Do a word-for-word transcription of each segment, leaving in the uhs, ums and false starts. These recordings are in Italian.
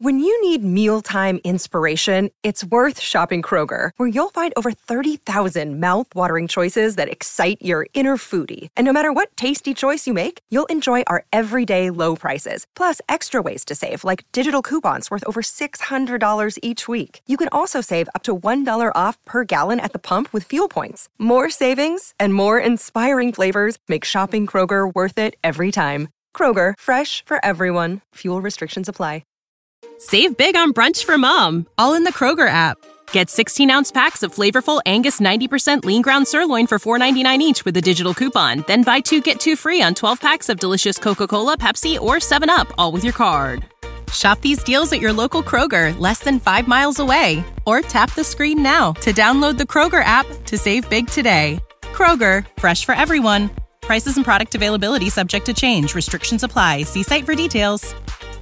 When you need mealtime inspiration, it's worth shopping Kroger, where you'll find over thirty thousand mouth-watering choices that excite your inner foodie. And no matter what tasty choice you make, you'll enjoy our everyday low prices, plus extra ways to save, like digital coupons worth over six hundred dollars each week. You can also save up to one dollar off per gallon at the pump with fuel points. More savings and more inspiring flavors make shopping Kroger worth it every time. Kroger, fresh for everyone. Fuel restrictions apply. Save big on brunch for mom, all in the Kroger app. Get sixteen-ounce packs of flavorful Angus ninety percent lean ground sirloin for four ninety-nine each with a digital coupon. Then buy two, get two free on twelve packs of delicious Coca-Cola, Pepsi, or seven up, all with your card. Shop these deals at your local Kroger, less than five miles away. Or tap the screen now to download the Kroger app to save big today. Kroger, fresh for everyone. Prices and product availability subject to change. Restrictions apply. See site for details.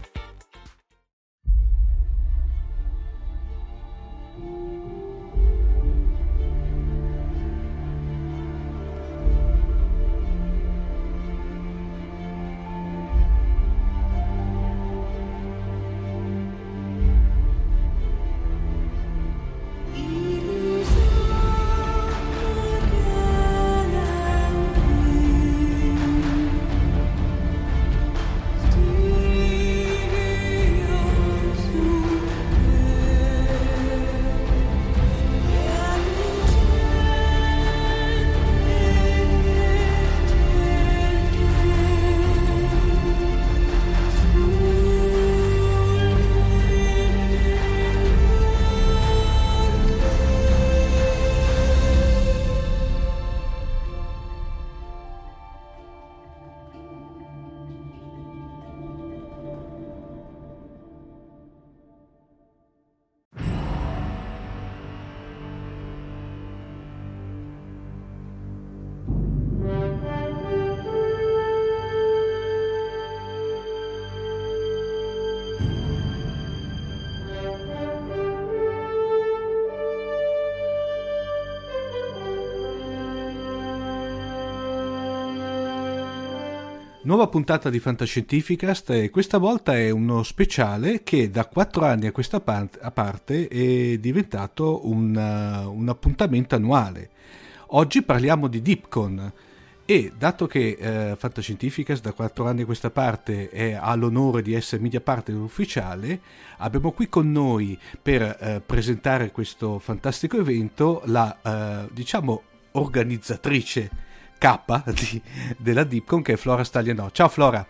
Nuova puntata di Fantascientificast e questa volta è uno speciale che da quattro anni a questa parte, a parte è diventato un, uh, un appuntamento annuale. Oggi parliamo di DeepCon e dato che uh, Fantascientificast da quattro anni a questa parte è, ha l'onore di essere media partner ufficiale, abbiamo qui con noi per uh, presentare questo fantastico evento la uh, diciamo organizzatrice K di, della DeepCon, che è Flora Staglianò. Ciao Flora.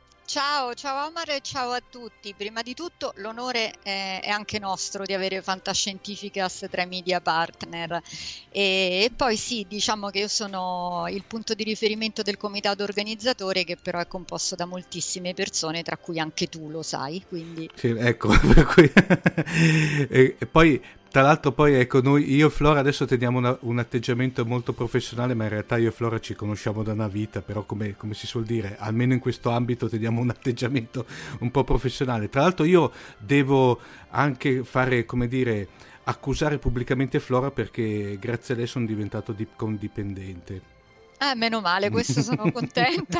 Ciao, ciao Omar e ciao a tutti. Prima di tutto l'onore è, è anche nostro di avere Fantascientificast tra i media partner e, e poi sì, diciamo che io sono il punto di riferimento del comitato organizzatore, che però è composto da moltissime persone, tra cui anche tu lo sai, quindi... Sì, ecco, per cui... e, e poi... Tra l'altro poi ecco, noi, io e Flora adesso teniamo una, un atteggiamento molto professionale, ma in realtà io e Flora ci conosciamo da una vita, però come, come si suol dire, almeno in questo ambito teniamo un atteggiamento un po' professionale. Tra l'altro io devo anche fare, come dire, accusare pubblicamente Flora perché grazie a lei sono diventato DeepCon dipendente. Eh, meno male, questo sono contenta.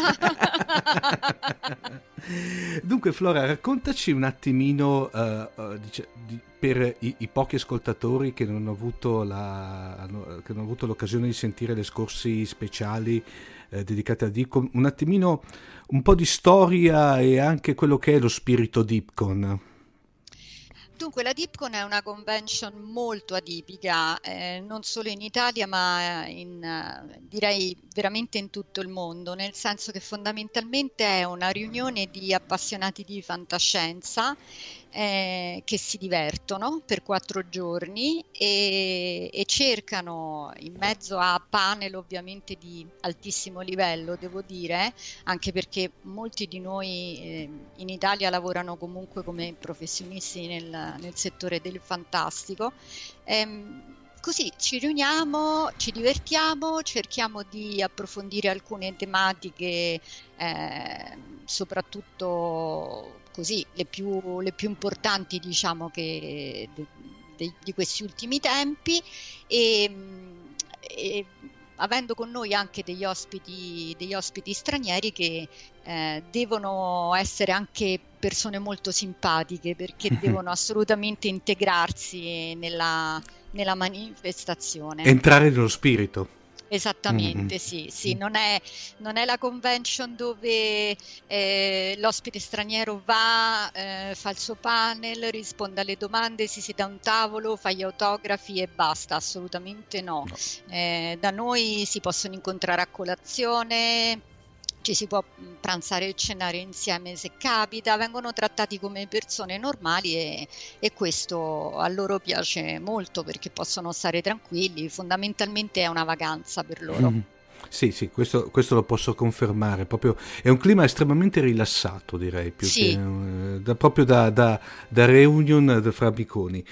Dunque Flora, raccontaci un attimino uh, uh, dic- di, per i, i pochi ascoltatori che non hanno avuto la, hanno, che non hanno avuto l'occasione di sentire le scorsi speciali eh, dedicate a DeepCon, un attimino un po' di storia e anche quello che è lo spirito DeepCon. Dunque, la DeepCon è una convention molto atipica, eh, non solo in Italia, ma in, eh, direi veramente in tutto il mondo, nel senso che fondamentalmente è una riunione di appassionati di fantascienza eh, che si divertono per quattro giorni e, e cercano, in mezzo a panel ovviamente di altissimo livello, devo dire, anche perché molti di noi eh, in Italia lavorano comunque come professionisti nel, nel settore del fantastico. Ehm, Così ci riuniamo, ci divertiamo, cerchiamo di approfondire alcune tematiche, eh, soprattutto così le più, le più importanti, diciamo, che de, de, di questi ultimi tempi e, e avendo con noi anche degli ospiti, degli ospiti stranieri che eh, devono essere anche persone molto simpatiche, perché devono assolutamente integrarsi nella, nella manifestazione. Entrare nello spirito. Esattamente, mm-hmm. sì, sì, non è, non è la convention dove eh, l'ospite straniero va, eh, fa il suo panel, risponde alle domande, si siede a un tavolo, fa gli autografi e basta, assolutamente no. no. Eh, da noi si possono incontrare a colazione, ci si può pranzare e cenare insieme se capita, vengono trattati come persone normali e, e questo a loro piace molto perché possono stare tranquilli, fondamentalmente è una vacanza per loro. Mm. Sì, sì, questo, questo lo posso confermare, proprio è un clima estremamente rilassato, direi, più sì. che, da, proprio da, da, da reunion fra amiconi.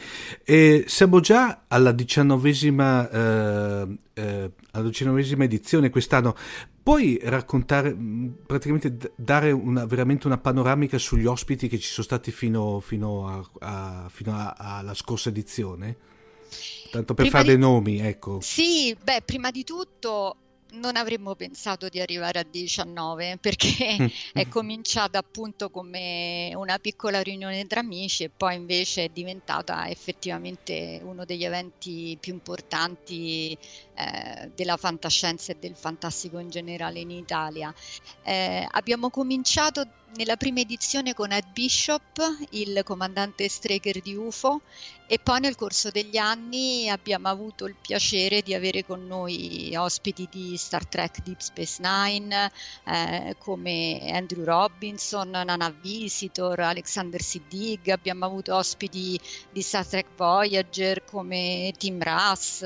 E siamo già alla diciannovesima, eh, eh, alla diciannovesima edizione quest'anno. Puoi raccontare, praticamente dare una, veramente una panoramica sugli ospiti che ci sono stati fino, fino, a, a, fino a, alla scorsa edizione? Tanto per fare dei di... nomi, ecco. Sì, beh, prima di tutto non avremmo pensato di arrivare a diciannove perché è cominciata appunto come una piccola riunione tra amici e poi invece è diventata effettivamente uno degli eventi più importanti eh, della fantascienza e del fantastico in generale in Italia. Eh, abbiamo cominciato nella prima edizione con Ed Bishop, il comandante Straker di U F O, e poi nel corso degli anni abbiamo avuto il piacere di avere con noi ospiti di Star Trek Deep Space Nine eh, come Andrew Robinson, Nana Visitor, Alexander Siddig, abbiamo avuto ospiti di Star Trek Voyager come Tim Russ,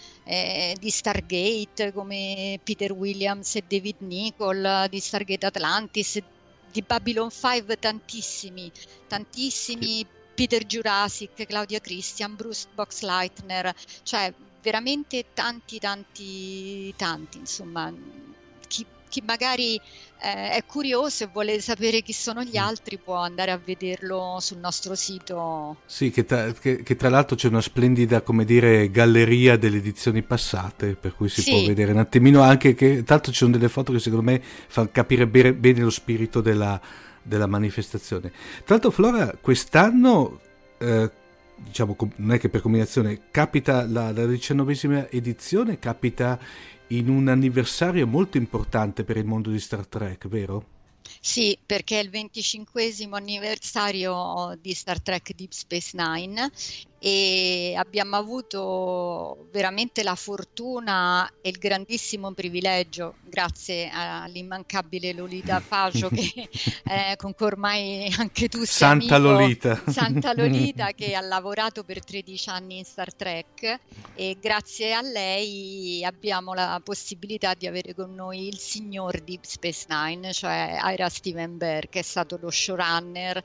eh, di Stargate come Peter Williams e David Nichol, di Stargate Atlantis, di Babylon cinque tantissimi, tantissimi, Peter Jurassic, Claudia Christian, Bruce Boxleitner, cioè veramente tanti tanti tanti, insomma, chi, chi magari eh, è curioso e vuole sapere chi sono gli altri può andare a vederlo sul nostro sito. Sì, che tra, che, che tra l'altro c'è una splendida, come dire, galleria delle edizioni passate, per cui si sì. può vedere un attimino anche che, tanto ci sono delle foto che secondo me fanno capire bene, bene lo spirito della, della manifestazione. Tra l'altro, Flora, quest'anno eh, diciamo, non è che per combinazione, capita la, la diciannovesima edizione, capita in un anniversario molto importante per il mondo di Star Trek, vero? Sì, perché è il venticinquesimo anniversario di Star Trek Deep Space Nine e abbiamo avuto veramente la fortuna e il grandissimo privilegio, grazie all'immancabile Lolita Faggio che eh, con cui ormai anche tu sei Santa amico, Lolita Santa Lolita, che ha lavorato per tredici anni in Star Trek, e grazie a lei abbiamo la possibilità di avere con noi il signor Deep Space Nine, cioè Ira Steven Behr, che è stato lo showrunner,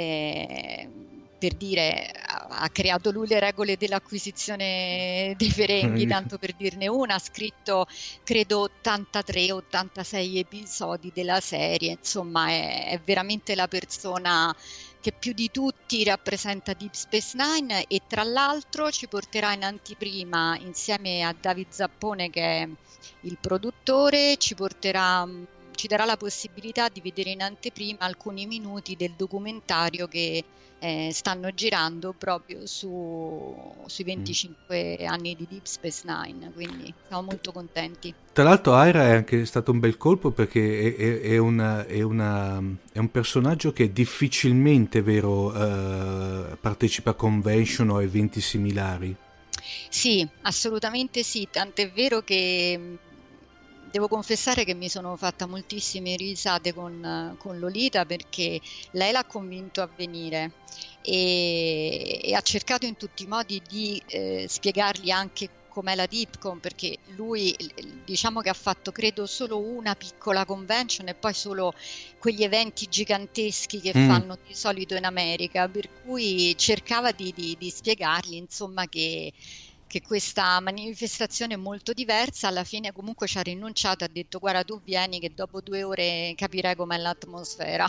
eh, per dire, ha creato lui le regole dell'acquisizione dei Ferenghi, tanto per dirne una, ha scritto credo ottantatré ottantasei episodi della serie, insomma è, è veramente la persona che più di tutti rappresenta Deep Space Nine, e tra l'altro ci porterà in anteprima insieme a David Zappone, che è il produttore, ci porterà ci darà la possibilità di vedere in anteprima alcuni minuti del documentario che eh, stanno girando proprio su, sui venticinque mm. anni di Deep Space Nine, quindi siamo molto contenti. Tra l'altro Ira è anche stato un bel colpo, perché è, è, è, una, è, una, è un personaggio che difficilmente, vero, uh, partecipa a convention o eventi similari. Sì, assolutamente sì, tant'è vero che devo confessare che mi sono fatta moltissime risate con, con Lolita, perché lei l'ha convinto a venire e, e ha cercato in tutti i modi di eh, spiegargli anche com'è la DeepCon, perché lui diciamo che ha fatto credo solo una piccola convention e poi solo quegli eventi giganteschi che mm. fanno di solito in America, per cui cercava di, di, di spiegargli insomma che che questa manifestazione molto diversa alla fine comunque ci ha rinunciato, ha detto guarda tu vieni che dopo due ore capirai com'è l'atmosfera.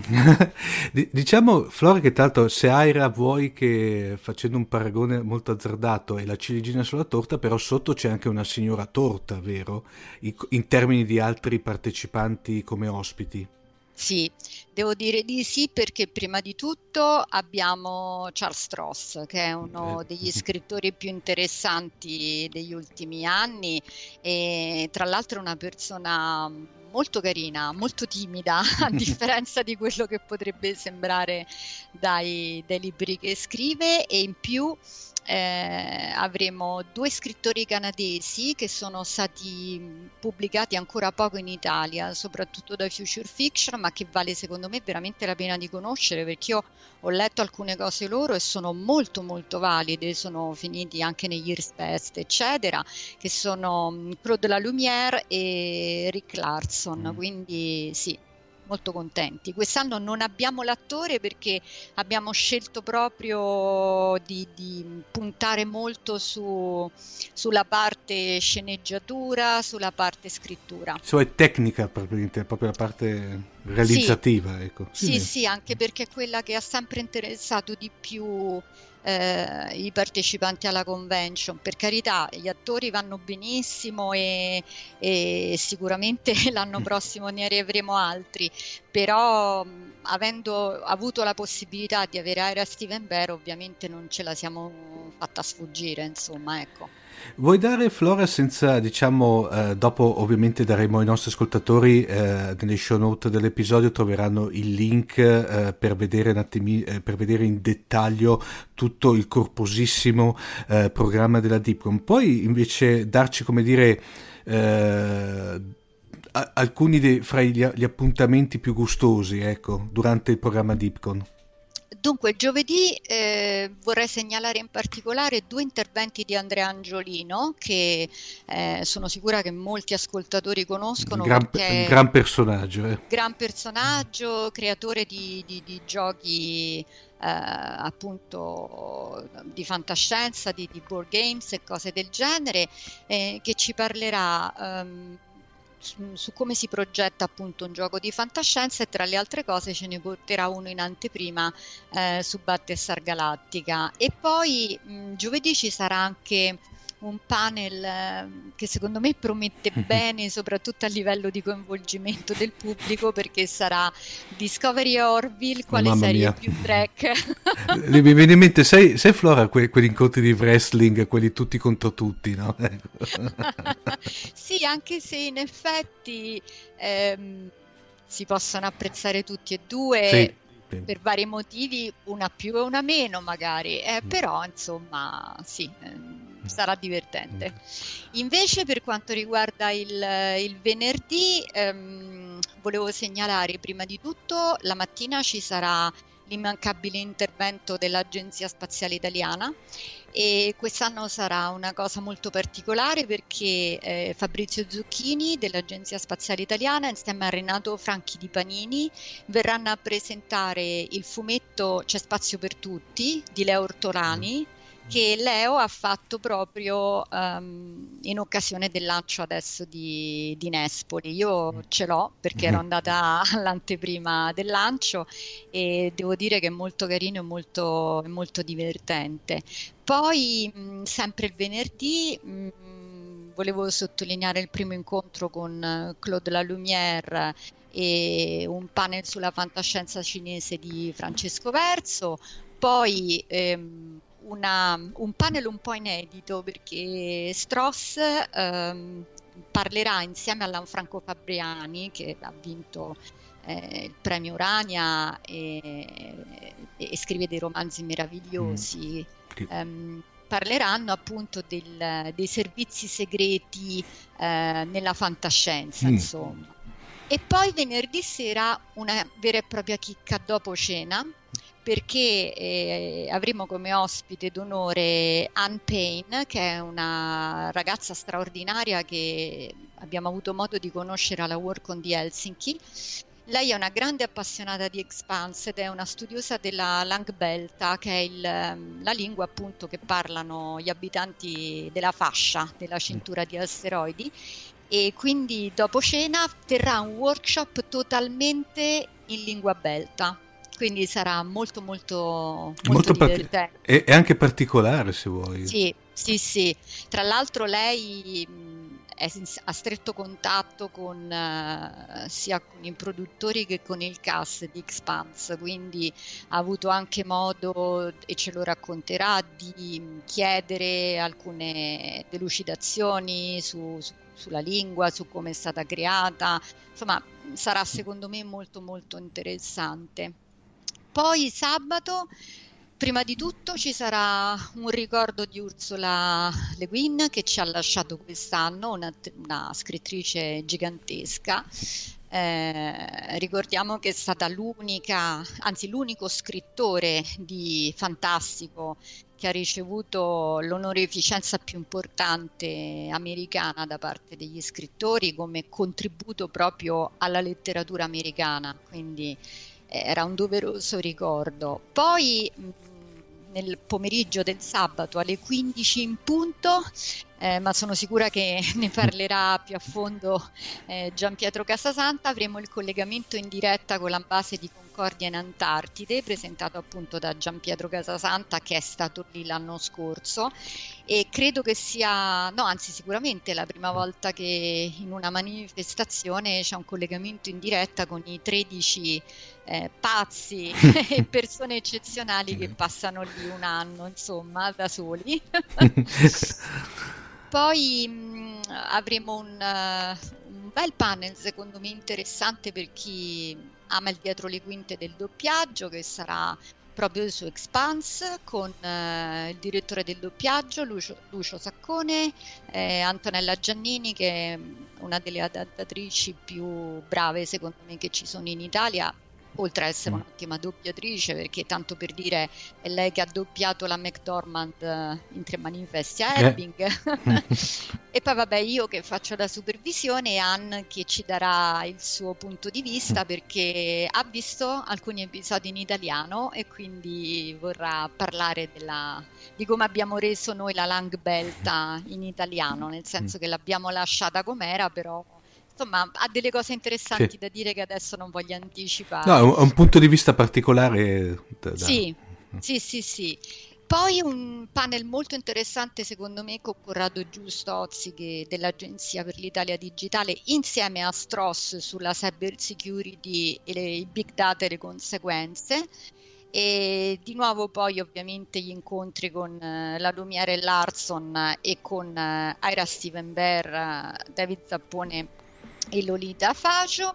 Diciamo Flora che tanto se Aira vuoi che facendo un paragone molto azzardato è la ciliegina sulla torta, però sotto c'è anche una signora torta, vero? In, in termini di altri partecipanti come ospiti. Sì, devo dire di sì perché prima di tutto abbiamo Charles Stross, che è uno degli scrittori più interessanti degli ultimi anni e tra l'altro è una persona molto carina, molto timida, a differenza di quello che potrebbe sembrare dai, dai libri che scrive, e in più Eh, avremo due scrittori canadesi che sono stati pubblicati ancora poco in Italia, soprattutto da Future Fiction, ma che vale secondo me veramente la pena di conoscere, perché io ho letto alcune cose loro e sono molto molto valide, sono finiti anche negli Years Best eccetera, che sono Claude Lalumière e Rick Larson, mm. quindi sì, molto contenti. Quest'anno non abbiamo l'attore perché abbiamo scelto proprio di, di puntare molto su, sulla parte sceneggiatura, sulla parte scrittura. Cioè tecnica, proprio, proprio la parte realizzativa. Sì, ecco. sì, sì, sì, anche perché è quella che ha sempre interessato di più Eh, i partecipanti alla convention. Per carità, gli attori vanno benissimo e, e sicuramente l'anno prossimo ne avremo altri, però mh, avendo avuto la possibilità di avere Ira Steven Behr ovviamente non ce la siamo fatta sfuggire, insomma, ecco. Vuoi dare, Flora, senza, diciamo, eh, dopo ovviamente daremo ai nostri ascoltatori eh, nelle show note dell'episodio troveranno il link eh, per vedere un attimi, eh, per vedere in dettaglio tutto il corposissimo eh, programma della Dipcon. Puoi invece darci, come dire, eh, alcuni dei, fra gli, gli appuntamenti più gustosi, ecco, durante il programma Dipcon? Dunque, giovedì eh, vorrei segnalare in particolare due interventi di Andrea Angiolino che eh, sono sicura che molti ascoltatori conoscono. Gran, perché un gran personaggio. Eh. Gran personaggio, creatore di, di, di giochi eh, appunto di fantascienza, di, di board games e cose del genere, eh, che ci parlerà ehm, Su, su come si progetta appunto un gioco di fantascienza e tra le altre cose ce ne porterà uno in anteprima eh, su Battlestar Galactica. E poi mh, giovedì ci sarà anche un panel eh, che secondo me promette bene, soprattutto a livello di coinvolgimento del pubblico, perché sarà Discovery Orville, quale Mamma serie mia. più Trek. Mi viene in mente, sai, sai Flora, que- quegli incontri di wrestling, quelli tutti contro tutti, no? Sì, anche se in effetti ehm, si possono apprezzare tutti e due. Sì. Per vari motivi, una più e una meno magari, eh, però insomma sì, eh, sarà divertente. Invece per quanto riguarda il, il venerdì, ehm, volevo segnalare prima di tutto la mattina ci sarà l'immancabile intervento dell'Agenzia Spaziale Italiana e quest'anno sarà una cosa molto particolare perché eh, Fabrizio Zucchini dell'Agenzia Spaziale Italiana insieme a Renato Franchi di Panini verranno a presentare il fumetto C'è spazio per tutti di Leo Ortolani, che Leo ha fatto proprio um, in occasione del lancio adesso di, di Nespoli. Io ce l'ho perché ero andata all'anteprima del lancio e devo dire che è molto carino e molto, molto divertente. Poi mh, sempre il venerdì mh, volevo sottolineare il primo incontro con Claude Lalumière e un panel sulla fantascienza cinese di Francesco Verso. Poi ehm, Una, un panel un po' inedito perché Stross ehm, parlerà insieme a Lanfranco Fabriani che ha vinto eh, il premio Urania e, e, e scrive dei romanzi meravigliosi. Mm. Um, parleranno appunto del, dei servizi segreti eh, nella fantascienza, mm. insomma. E poi venerdì sera una vera e propria chicca dopo cena, perché eh, avremo come ospite d'onore Anne Payne, che è una ragazza straordinaria che abbiamo avuto modo di conoscere alla Workon di Helsinki Lei è una grande appassionata di Expanse ed è una studiosa della Langbelta, che è il, la lingua appunto che parlano gli abitanti della fascia, della cintura di asteroidi, e quindi dopo cena terrà un workshop totalmente in lingua belta, quindi sarà molto molto molto, molto divertente. Parti- e, e anche particolare, se vuoi. Sì, sì, sì. Tra l'altro lei è a stretto contatto con uh, sia con i produttori che con il cast di Expanse, quindi ha avuto anche modo, e ce lo racconterà, di chiedere alcune delucidazioni su, su, sulla lingua, su come è stata creata. Insomma, sarà secondo me molto molto interessante. Poi sabato, prima di tutto, ci sarà un ricordo di Ursula Le Guin, che ci ha lasciato quest'anno, una, una scrittrice gigantesca. Eh, ricordiamo che è stata l'unica, anzi l'unico scrittore di fantastico che ha ricevuto l'onorificenza più importante americana da parte degli scrittori come contributo proprio alla letteratura americana, quindi era un doveroso ricordo. Poi nel pomeriggio del sabato alle quindici in punto, eh, ma sono sicura che ne parlerà più a fondo eh, Gianpietro Casasanta, avremo il collegamento in diretta con la base di Concordia in Antartide, presentato appunto da Gianpietro Casasanta, che è stato lì l'anno scorso, e credo che sia, no anzi sicuramente la prima volta che in una manifestazione c'è un collegamento in diretta con i tredici eh, pazzi e persone eccezionali che passano lì un anno, insomma, da soli. Poi mh, avremo un, uh, un bel panel, secondo me interessante per chi ama il dietro le quinte del doppiaggio, che sarà proprio su Expanse, con uh, il direttore del doppiaggio Lucio, Lucio Saccone, eh, Antonella Giannini, che è una delle adattatrici più brave secondo me che ci sono in Italia, oltre a essere un'ottima doppiatrice, perché tanto per dire è lei che ha doppiato la McDormand in Tre Manifesti a Ebbing. Eh. E poi vabbè, io che faccio la supervisione e Ann che ci darà il suo punto di vista, perché ha visto alcuni episodi in italiano e quindi vorrà parlare della, di come abbiamo reso noi la Langbelta in italiano, nel senso che l'abbiamo lasciata com'era, però insomma ha delle cose interessanti sì. da dire che adesso non voglio anticipare. No, è un punto di vista particolare. Da... Sì, sì, sì, sì. Poi un panel molto interessante secondo me con Corrado Giustozzi, che dell'Agenzia per l'Italia Digitale, insieme a Stross, sulla cyber security e le, i big data e le conseguenze. E di nuovo poi ovviamente gli incontri con uh, la Lumiere Larson e con uh, Ira Steven Bear, uh, David Zappone e Lolita Facio,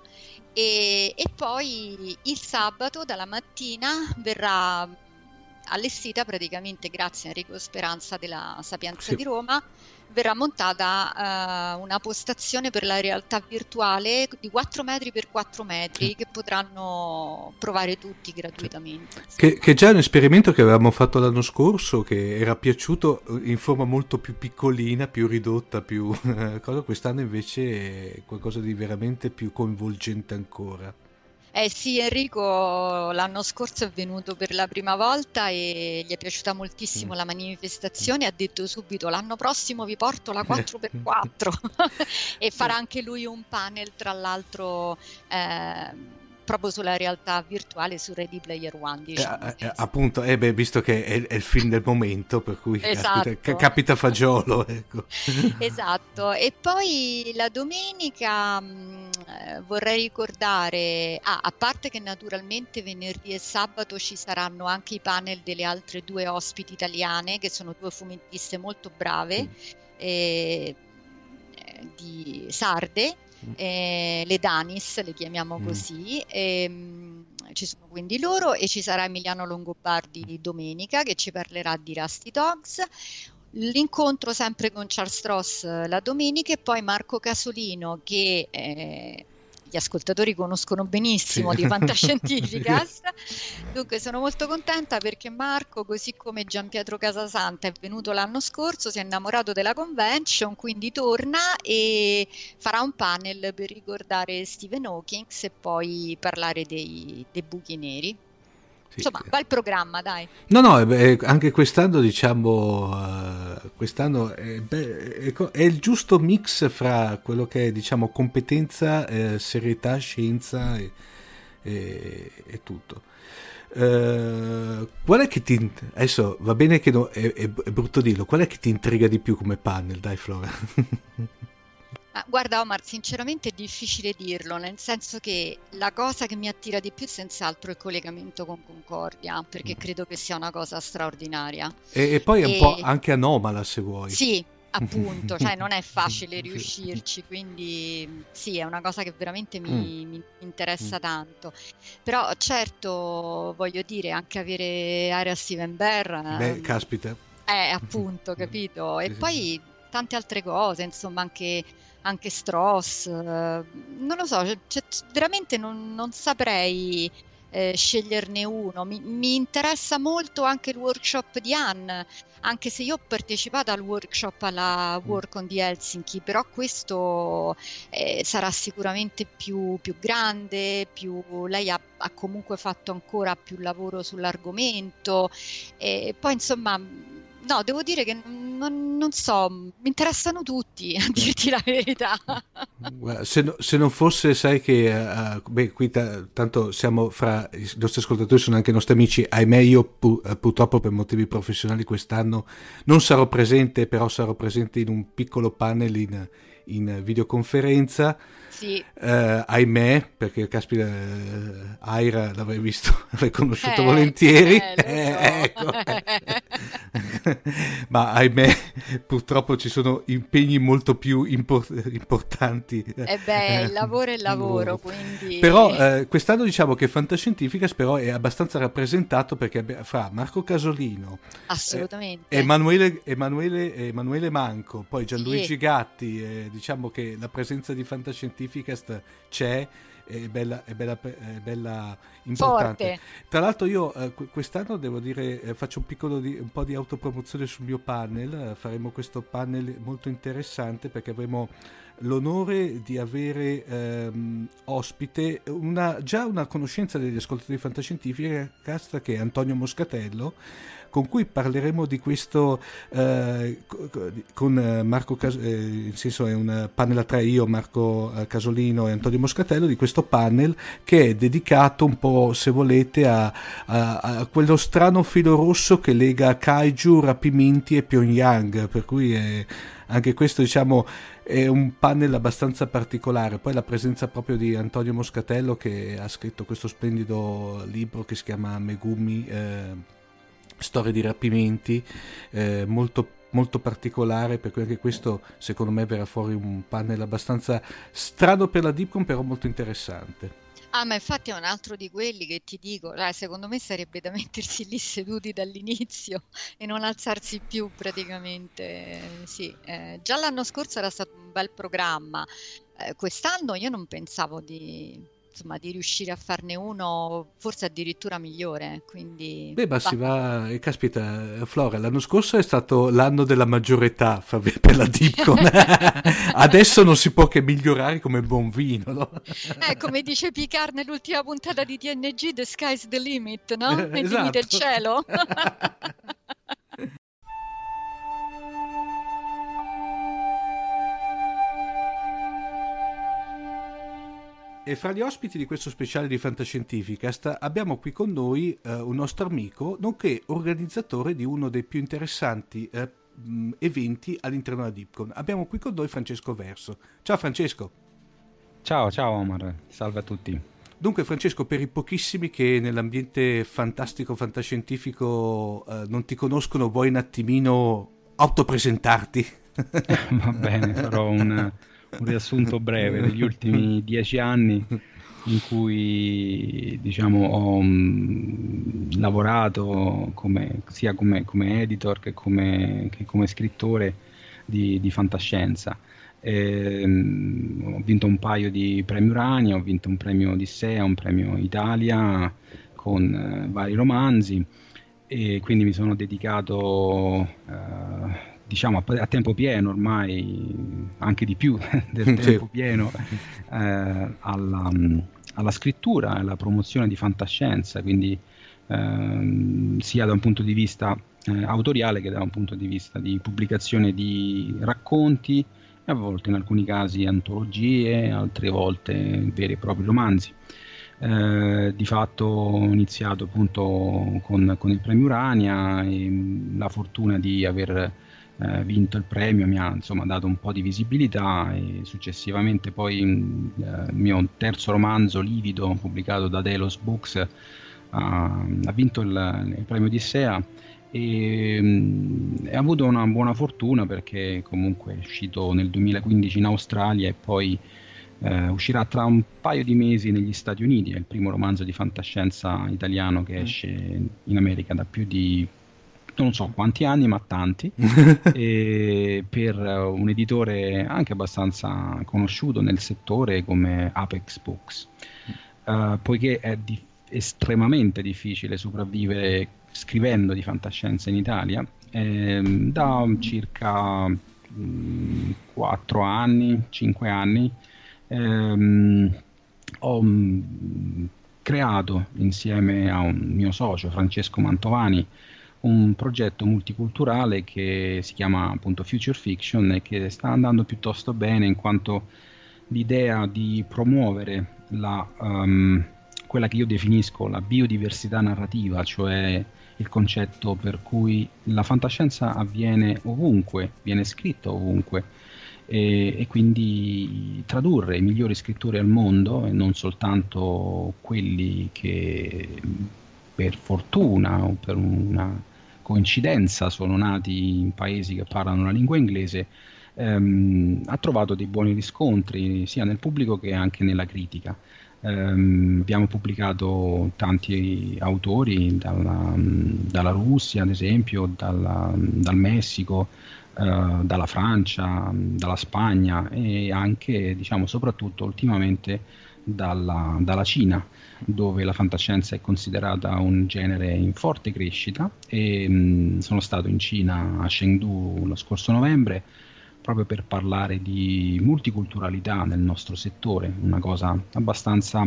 e, e poi il sabato dalla mattina verrà allestita, praticamente grazie a Enrico Speranza della Sapienza sì. di Roma, verrà montata uh, una postazione per la realtà virtuale di quattro metri per quattro metri sì. che potranno provare tutti gratuitamente. Sì. Che, che già è un esperimento che avevamo fatto l'anno scorso, che era piaciuto in forma molto più piccolina, più ridotta, più eh, cosa. Quest'anno invece è qualcosa di veramente più coinvolgente ancora. Eh sì, Enrico l'anno scorso è venuto per la prima volta e gli è piaciuta moltissimo mm. la manifestazione, ha detto subito l'anno prossimo vi porto la quattro per quattro e farà anche lui un panel, tra l'altro eh, proprio sulla realtà virtuale, su Ready Player One, diciamo. Eh, eh, appunto, eh beh, visto che è, è il film del momento, per cui esatto. capita, capita fagiolo, ecco. Esatto. E poi la domenica mh, vorrei ricordare, ah, a parte che naturalmente venerdì e sabato ci saranno anche i panel delle altre due ospiti italiane, che sono due fumettiste molto brave, sì. eh, di sarde. Eh, le Danis, le chiamiamo mm. così, e, mh, ci sono quindi loro, e ci sarà Emiliano Longobardi domenica che ci parlerà di Rusty Dogs. L'incontro sempre con Charles Stross la domenica, e poi Marco Casolino che eh, gli ascoltatori conoscono benissimo, sì, di Fantascientificast. Dunque sono molto contenta perché Marco, così come Gianpietro Casasanta, è venuto l'anno scorso, si è innamorato della convention, quindi torna e farà un panel per ricordare Stephen Hawking e poi parlare dei, dei buchi neri. Sì, insomma, va il programma, dai. No, no, beh, anche quest'anno, diciamo, uh, quest'anno è, beh, è, è il giusto mix fra quello che è, diciamo, competenza, eh, serietà, scienza e, e, e tutto. Uh, qual è che ti... Adesso va bene che no, è, è, è brutto dirlo, qual è che ti intriga di più come panel, dai Flora? Ah, guarda Omar, sinceramente è difficile dirlo, nel senso che la cosa che mi attira di più senz'altro è il collegamento con Concordia, perché credo che sia una cosa straordinaria. E, e poi è e... un po' anche anomala, se vuoi. Sì, appunto, cioè non è facile riuscirci, quindi sì, è una cosa che veramente mi, mm. mi interessa mm. tanto. Però certo, voglio dire, anche avere Ira Steven Behr... Beh, caspita. Eh, appunto, capito? E sì, poi sì. tante altre cose, insomma, anche... anche Strauss, eh, non lo so, cioè, veramente non, non saprei eh, sceglierne uno. Mi, mi interessa molto anche il workshop di Anne, anche se io ho partecipato al workshop alla Work on the Helsinki, però questo eh, sarà sicuramente più, più grande, più, lei ha, ha comunque fatto ancora più lavoro sull'argomento, e poi insomma... No, devo dire che non, non so, mi interessano tutti, a dirti la verità. Se, no, se non fosse, sai che, uh, beh, qui t- tanto siamo fra i nostri ascoltatori, sono anche i nostri amici, ahimè io pur, purtroppo per motivi professionali quest'anno non sarò presente, però sarò presente in un piccolo panel in, in videoconferenza. Sì. Uh, ahimè, perché caspita, uh, Aira l'avrei visto, l'avrei conosciuto eh, volentieri, eh, so. Ecco. Ma ahimè, purtroppo ci sono impegni molto più import- importanti. E beh, il lavoro è il lavoro, quindi... Però eh, quest'anno diciamo che Fantascientificast però è abbastanza rappresentato, perché fra Marco Casolino, assolutamente, eh, Emanuele, Emanuele, Emanuele Manco, poi Gianluigi sì. Gatti, eh, diciamo che la presenza di Fantascientificast c'è, è bella, è bella, è bella importante. Forte. Tra l'altro io eh, quest'anno devo dire eh, faccio un piccolo di, un po' di autopromozione sul mio panel, eh, faremo questo panel molto interessante perché avremo l'onore di avere ehm, ospite una, già una conoscenza degli ascoltatori di Fantascientificast, che è Antonio Moscatello, con cui parleremo di questo eh, con Marco Cas- eh, in senso è un panel a tre, io, Marco Casolino e Antonio Moscatello, di questo panel che è dedicato un po', se volete, a, a, a quello strano filo rosso che lega kaiju, rapimenti e Pyongyang, per cui è, anche questo diciamo è un panel abbastanza particolare. Poi la presenza proprio di Antonio Moscatello, che ha scritto questo splendido libro che si chiama Megumi, eh, storie di rapimenti, eh, molto molto particolare, per cui anche questo secondo me verrà fuori un panel abbastanza strano per la Deepcon, però molto interessante. Ah, ma infatti è un altro di quelli che ti dico, eh, secondo me sarebbe da mettersi lì seduti dall'inizio e non alzarsi più praticamente. Sì, eh, già l'anno scorso era stato un bel programma, eh, quest'anno io non pensavo di... insomma, di riuscire a farne uno forse addirittura migliore, quindi... Beh, ma si va... E caspita, Flora, l'anno scorso è stato l'anno della maggiore età per la Deepcon. Adesso non si può che migliorare come buon vino, no? Eh, come dice Picard nell'ultima puntata di T N G, the sky's the limit, no? Eh, il esatto. limite è il cielo. E fra gli ospiti di questo speciale di Fantascientificast abbiamo qui con noi eh, un nostro amico, nonché organizzatore di uno dei più interessanti eh, eventi all'interno della Deepcon. Abbiamo qui con noi Francesco Verso. Ciao Francesco. Ciao, ciao Omar, salve a tutti. Dunque Francesco, per i pochissimi che nell'ambiente fantastico, fantascientifico eh, non ti conoscono, vuoi un attimino autopresentarti? Va bene, farò un... un riassunto breve degli ultimi dieci anni in cui diciamo ho mh, lavorato come, sia come, come editor che come, che come scrittore di, di fantascienza. Ehm, ho vinto un paio di premi Urania, ho vinto un premio Odissea, un premio Italia con eh, vari romanzi, e quindi mi sono dedicato eh, diciamo a, a tempo pieno, ormai anche di più del tempo pieno, eh, alla, alla scrittura e alla promozione di fantascienza, quindi ehm, sia da un punto di vista eh, autoriale che da un punto di vista di pubblicazione di racconti, a volte in alcuni casi antologie, altre volte veri e propri romanzi. Eh, di fatto ho iniziato appunto con, con il premio Urania, e la fortuna di aver eh, vinto il premio mi ha insomma dato un po' di visibilità, e successivamente poi eh, il mio terzo romanzo, Livido, pubblicato da Delos Books, ha, ha vinto il, il premio Odissea, e mh, ha avuto una buona fortuna perché comunque è uscito nel duemilaquindici in Australia e poi eh, uscirà tra un paio di mesi negli Stati Uniti. È il primo romanzo di fantascienza italiano che esce in America da più di non so quanti anni, ma tanti, e per un editore anche abbastanza conosciuto nel settore come Apex Books. Uh, poiché è di- estremamente difficile sopravvivere scrivendo di fantascienza in Italia, ehm, da circa quattro anni, cinque anni, ehm, ho mh, creato insieme a un mio socio, Francesco Mantovani, un progetto multiculturale che si chiama appunto Future Fiction e che sta andando piuttosto bene, in quanto l'idea di promuovere la, um, quella che io definisco la biodiversità narrativa, cioè il concetto per cui la fantascienza avviene ovunque, viene scritta ovunque, e, e quindi tradurre i migliori scrittori al mondo, e non soltanto quelli che per fortuna o per una coincidenza sono nati in paesi che parlano la lingua inglese, ehm, ha trovato dei buoni riscontri sia nel pubblico che anche nella critica. Um, abbiamo pubblicato tanti autori dalla, dalla Russia, ad esempio, dalla, dal Messico, uh, dalla Francia, dalla Spagna, e anche, diciamo, soprattutto ultimamente dalla, dalla Cina, dove la fantascienza è considerata un genere in forte crescita. E um, sono stato in Cina, a Chengdu, lo scorso novembre, proprio per parlare di multiculturalità nel nostro settore, una cosa abbastanza,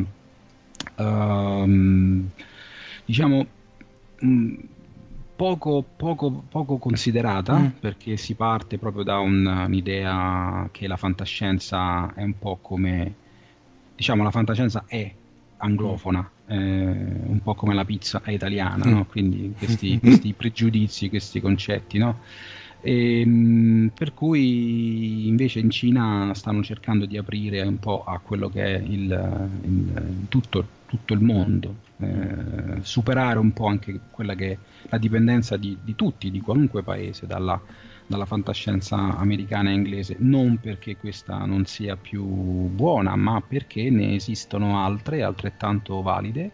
um, diciamo, um, poco, poco, poco considerata, mm. perché si parte proprio da un, un'idea che la fantascienza è un po' come, diciamo, la fantascienza è anglofona, eh, un po' come la pizza è italiana, mm. no? Quindi questi, questi pregiudizi, questi concetti, no? E, per cui invece in Cina stanno cercando di aprire un po' a quello che è il, il, tutto, tutto il mondo, eh, superare un po' anche quella che è la dipendenza di, di tutti, di qualunque paese, dalla, dalla fantascienza americana e inglese, non perché questa non sia più buona, ma perché ne esistono altre altrettanto valide,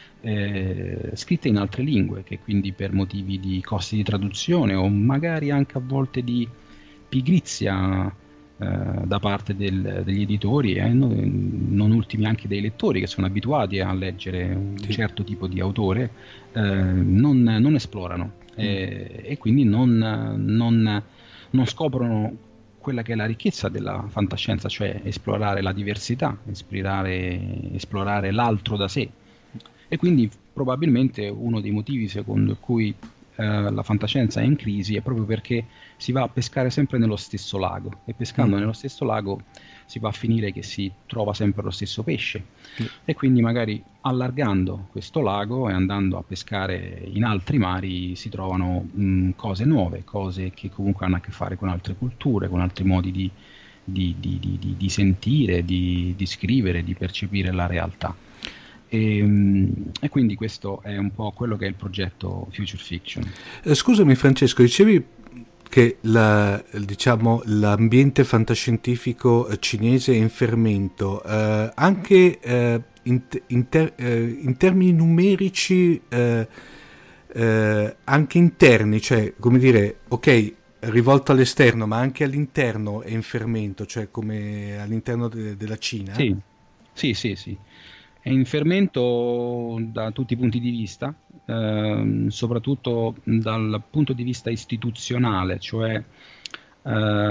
Eh, scritte in altre lingue, che quindi per motivi di costi di traduzione o magari anche a volte di pigrizia eh, da parte del, degli editori, e eh, non, non ultimi anche dei lettori che sono abituati a leggere un sì. certo tipo di autore, eh, non, non esplorano mm. eh, e quindi non, non, non scoprono quella che è la ricchezza della fantascienza, cioè esplorare la diversità, esplorare, esplorare l'altro da sé. E quindi probabilmente uno dei motivi secondo cui eh, la fantascienza è in crisi è proprio perché si va a pescare sempre nello stesso lago, e pescando mm. nello stesso lago si va a finire che si trova sempre lo stesso pesce, mm. e quindi magari allargando questo lago e andando a pescare in altri mari si trovano mh, cose nuove, cose che comunque hanno a che fare con altre culture, con altri modi di, di, di, di, di, di sentire, di, di scrivere, di percepire la realtà. E, e quindi questo è un po' quello che è il progetto Future Fiction. Eh, scusami Francesco, dicevi che la, diciamo, l'ambiente fantascientifico cinese è in fermento, eh, anche eh, in, in, ter, eh, in termini numerici, eh, eh, anche interni, cioè come dire, ok, rivolto all'esterno, ma anche all'interno è in fermento, cioè come all'interno de- della Cina? Sì, sì, sì, sì. È in fermento da tutti i punti di vista, ehm, soprattutto dal punto di vista istituzionale, cioè eh,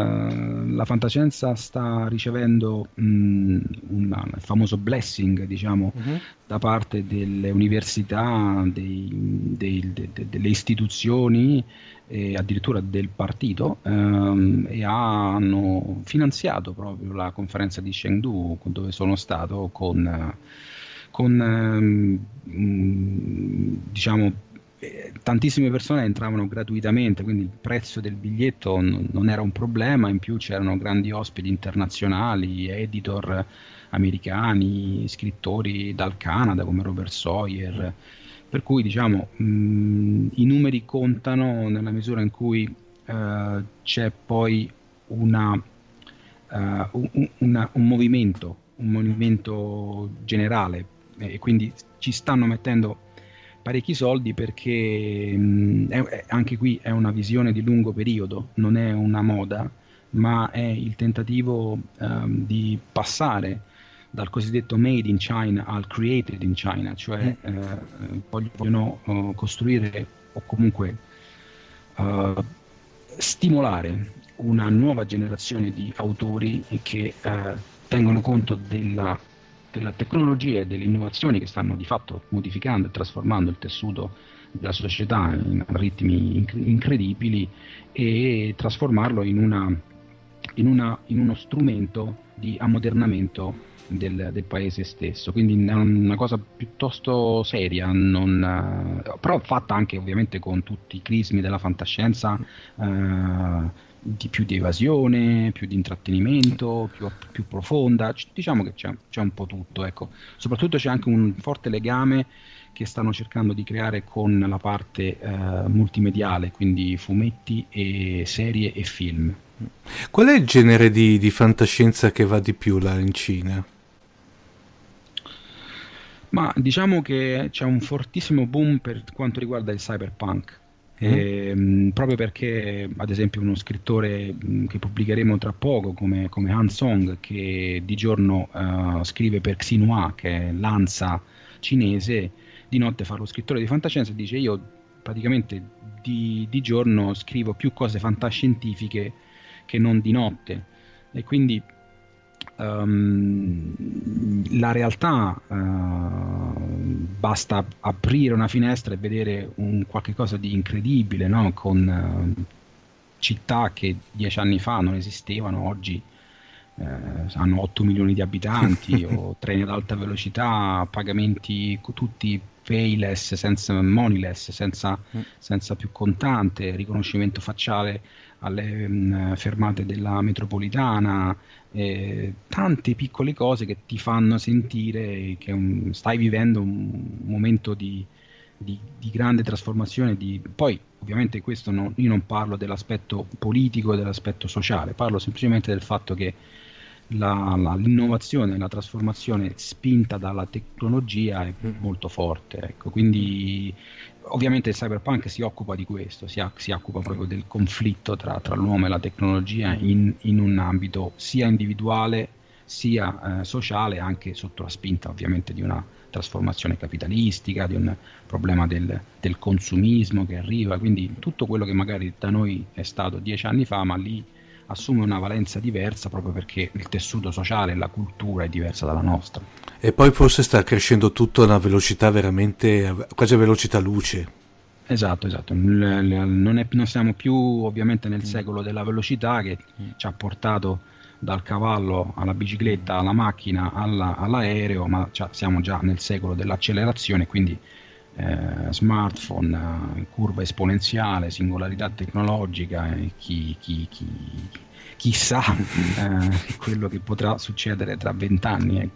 la fantascienza sta ricevendo mh, una- il famoso blessing, diciamo, Mhm. da parte delle università, dei- dei- de- de- delle istituzioni e addirittura del partito, ehm, e hanno finanziato proprio la conferenza di Chengdu, dove sono stato con, eh, con ehm, mh, diciamo, eh, tantissime persone entravano gratuitamente, quindi il prezzo del biglietto n- non era un problema, in più c'erano grandi ospiti internazionali, editor americani, scrittori dal Canada come Robert Sawyer, per cui diciamo mh, i numeri contano nella misura in cui eh, c'è poi una, eh, un, una- un movimento, un movimento generale, e quindi ci stanno mettendo parecchi soldi perché mh, è- è- anche qui è una visione di lungo periodo, non è una moda, ma è il tentativo ehm, di passare dal cosiddetto made in China al created in China, cioè eh, voglio- vogliono eh, costruire o comunque eh, stimolare una nuova generazione di autori che eh, tengono conto della, della tecnologia e delle innovazioni che stanno di fatto modificando e trasformando il tessuto della società in ritmi inc- incredibili, e trasformarlo in, una, in, una, in uno strumento di ammodernamento del, del paese stesso. Quindi è una cosa piuttosto seria, non, eh, però fatta anche ovviamente con tutti i crismi della fantascienza, eh, di più di evasione, più di intrattenimento, più, più profonda. C- diciamo che c'è, c'è un po' tutto, ecco. Soprattutto c'è anche un forte legame che stanno cercando di creare con la parte eh, multimediale, quindi fumetti e serie e film. Qual è il genere di, di fantascienza che va di più là in Cina? Ma diciamo che c'è un fortissimo boom per quanto riguarda il cyberpunk. Mm. Ehm, proprio perché, ad esempio, uno scrittore mh, che pubblicheremo tra poco, come, come Han Song, che di giorno eh, scrive per Xinhua, che è l'ANSA cinese, di notte fa lo scrittore di fantascienza e dice: io praticamente di, di giorno scrivo più cose fantascientifiche che non di notte. E quindi um, la realtà, uh, basta aprire una finestra e vedere un qualche cosa di incredibile, no? Con uh, città che dieci anni fa non esistevano, oggi eh, hanno otto milioni di abitanti o treni ad alta velocità, pagamenti tutti payless, senza moneyless, senza, senza più contante, riconoscimento facciale alle mh, fermate della metropolitana, eh, tante piccole cose che ti fanno sentire che un, stai vivendo un momento di, di, di grande trasformazione. Di, poi ovviamente questo no, io non parlo dell'aspetto politico e dell'aspetto sociale, parlo semplicemente del fatto che La, la, l'innovazione, la trasformazione spinta dalla tecnologia è molto forte, ecco. Quindi ovviamente il cyberpunk si occupa di questo, si, si occupa proprio del conflitto tra, tra l'uomo e la tecnologia in, in un ambito sia individuale sia eh, sociale, anche sotto la spinta ovviamente di una trasformazione capitalistica, di un problema del, del consumismo che arriva, quindi tutto quello che magari da noi è stato dieci anni fa, ma lì assume una valenza diversa proprio perché il tessuto sociale e la cultura è diversa dalla nostra. E poi forse sta crescendo tutto a una velocità veramente quasi a velocità luce. Esatto, esatto. Non, è, non siamo più ovviamente nel secolo della velocità che ci ha portato dal cavallo alla bicicletta, alla macchina, alla, all'aereo, ma siamo già nel secolo dell'accelerazione, quindi Eh, smartphone, eh, curva esponenziale, singolarità tecnologica, e chi, chi, chi, chissà eh, quello che potrà succedere tra vent'anni. Ecco.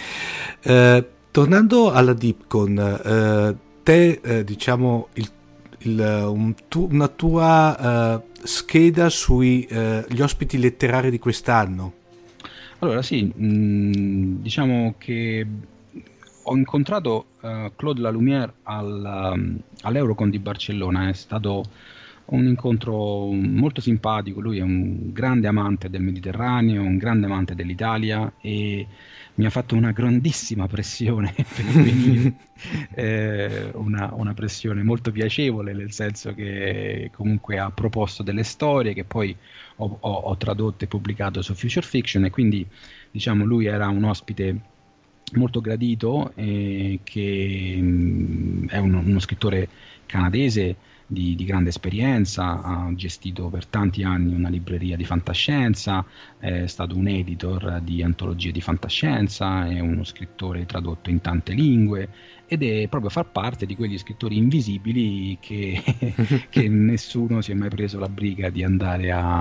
Eh, tornando alla Dipcon, eh, te eh, diciamo il, il, un tu, una tua eh, scheda sui eh, gli ospiti letterari di quest'anno. Allora sì, mh, diciamo che ho incontrato uh, Claude Lalumière al, um, all'Eurocon di Barcellona, è stato un incontro molto simpatico. Lui è un grande amante del Mediterraneo, un grande amante dell'Italia e mi ha fatto una grandissima pressione per venire, eh, una, una pressione molto piacevole, nel senso che comunque ha proposto delle storie che poi ho, ho, ho tradotto e pubblicato su Future Fiction, e quindi diciamo lui era un ospite molto gradito, eh, che mh, è uno, uno scrittore canadese Di, di grande esperienza, ha gestito per tanti anni una libreria di fantascienza, è stato un editor di antologie di fantascienza, è uno scrittore tradotto in tante lingue ed è proprio far parte di quegli scrittori invisibili che, che nessuno si è mai preso la briga di andare a,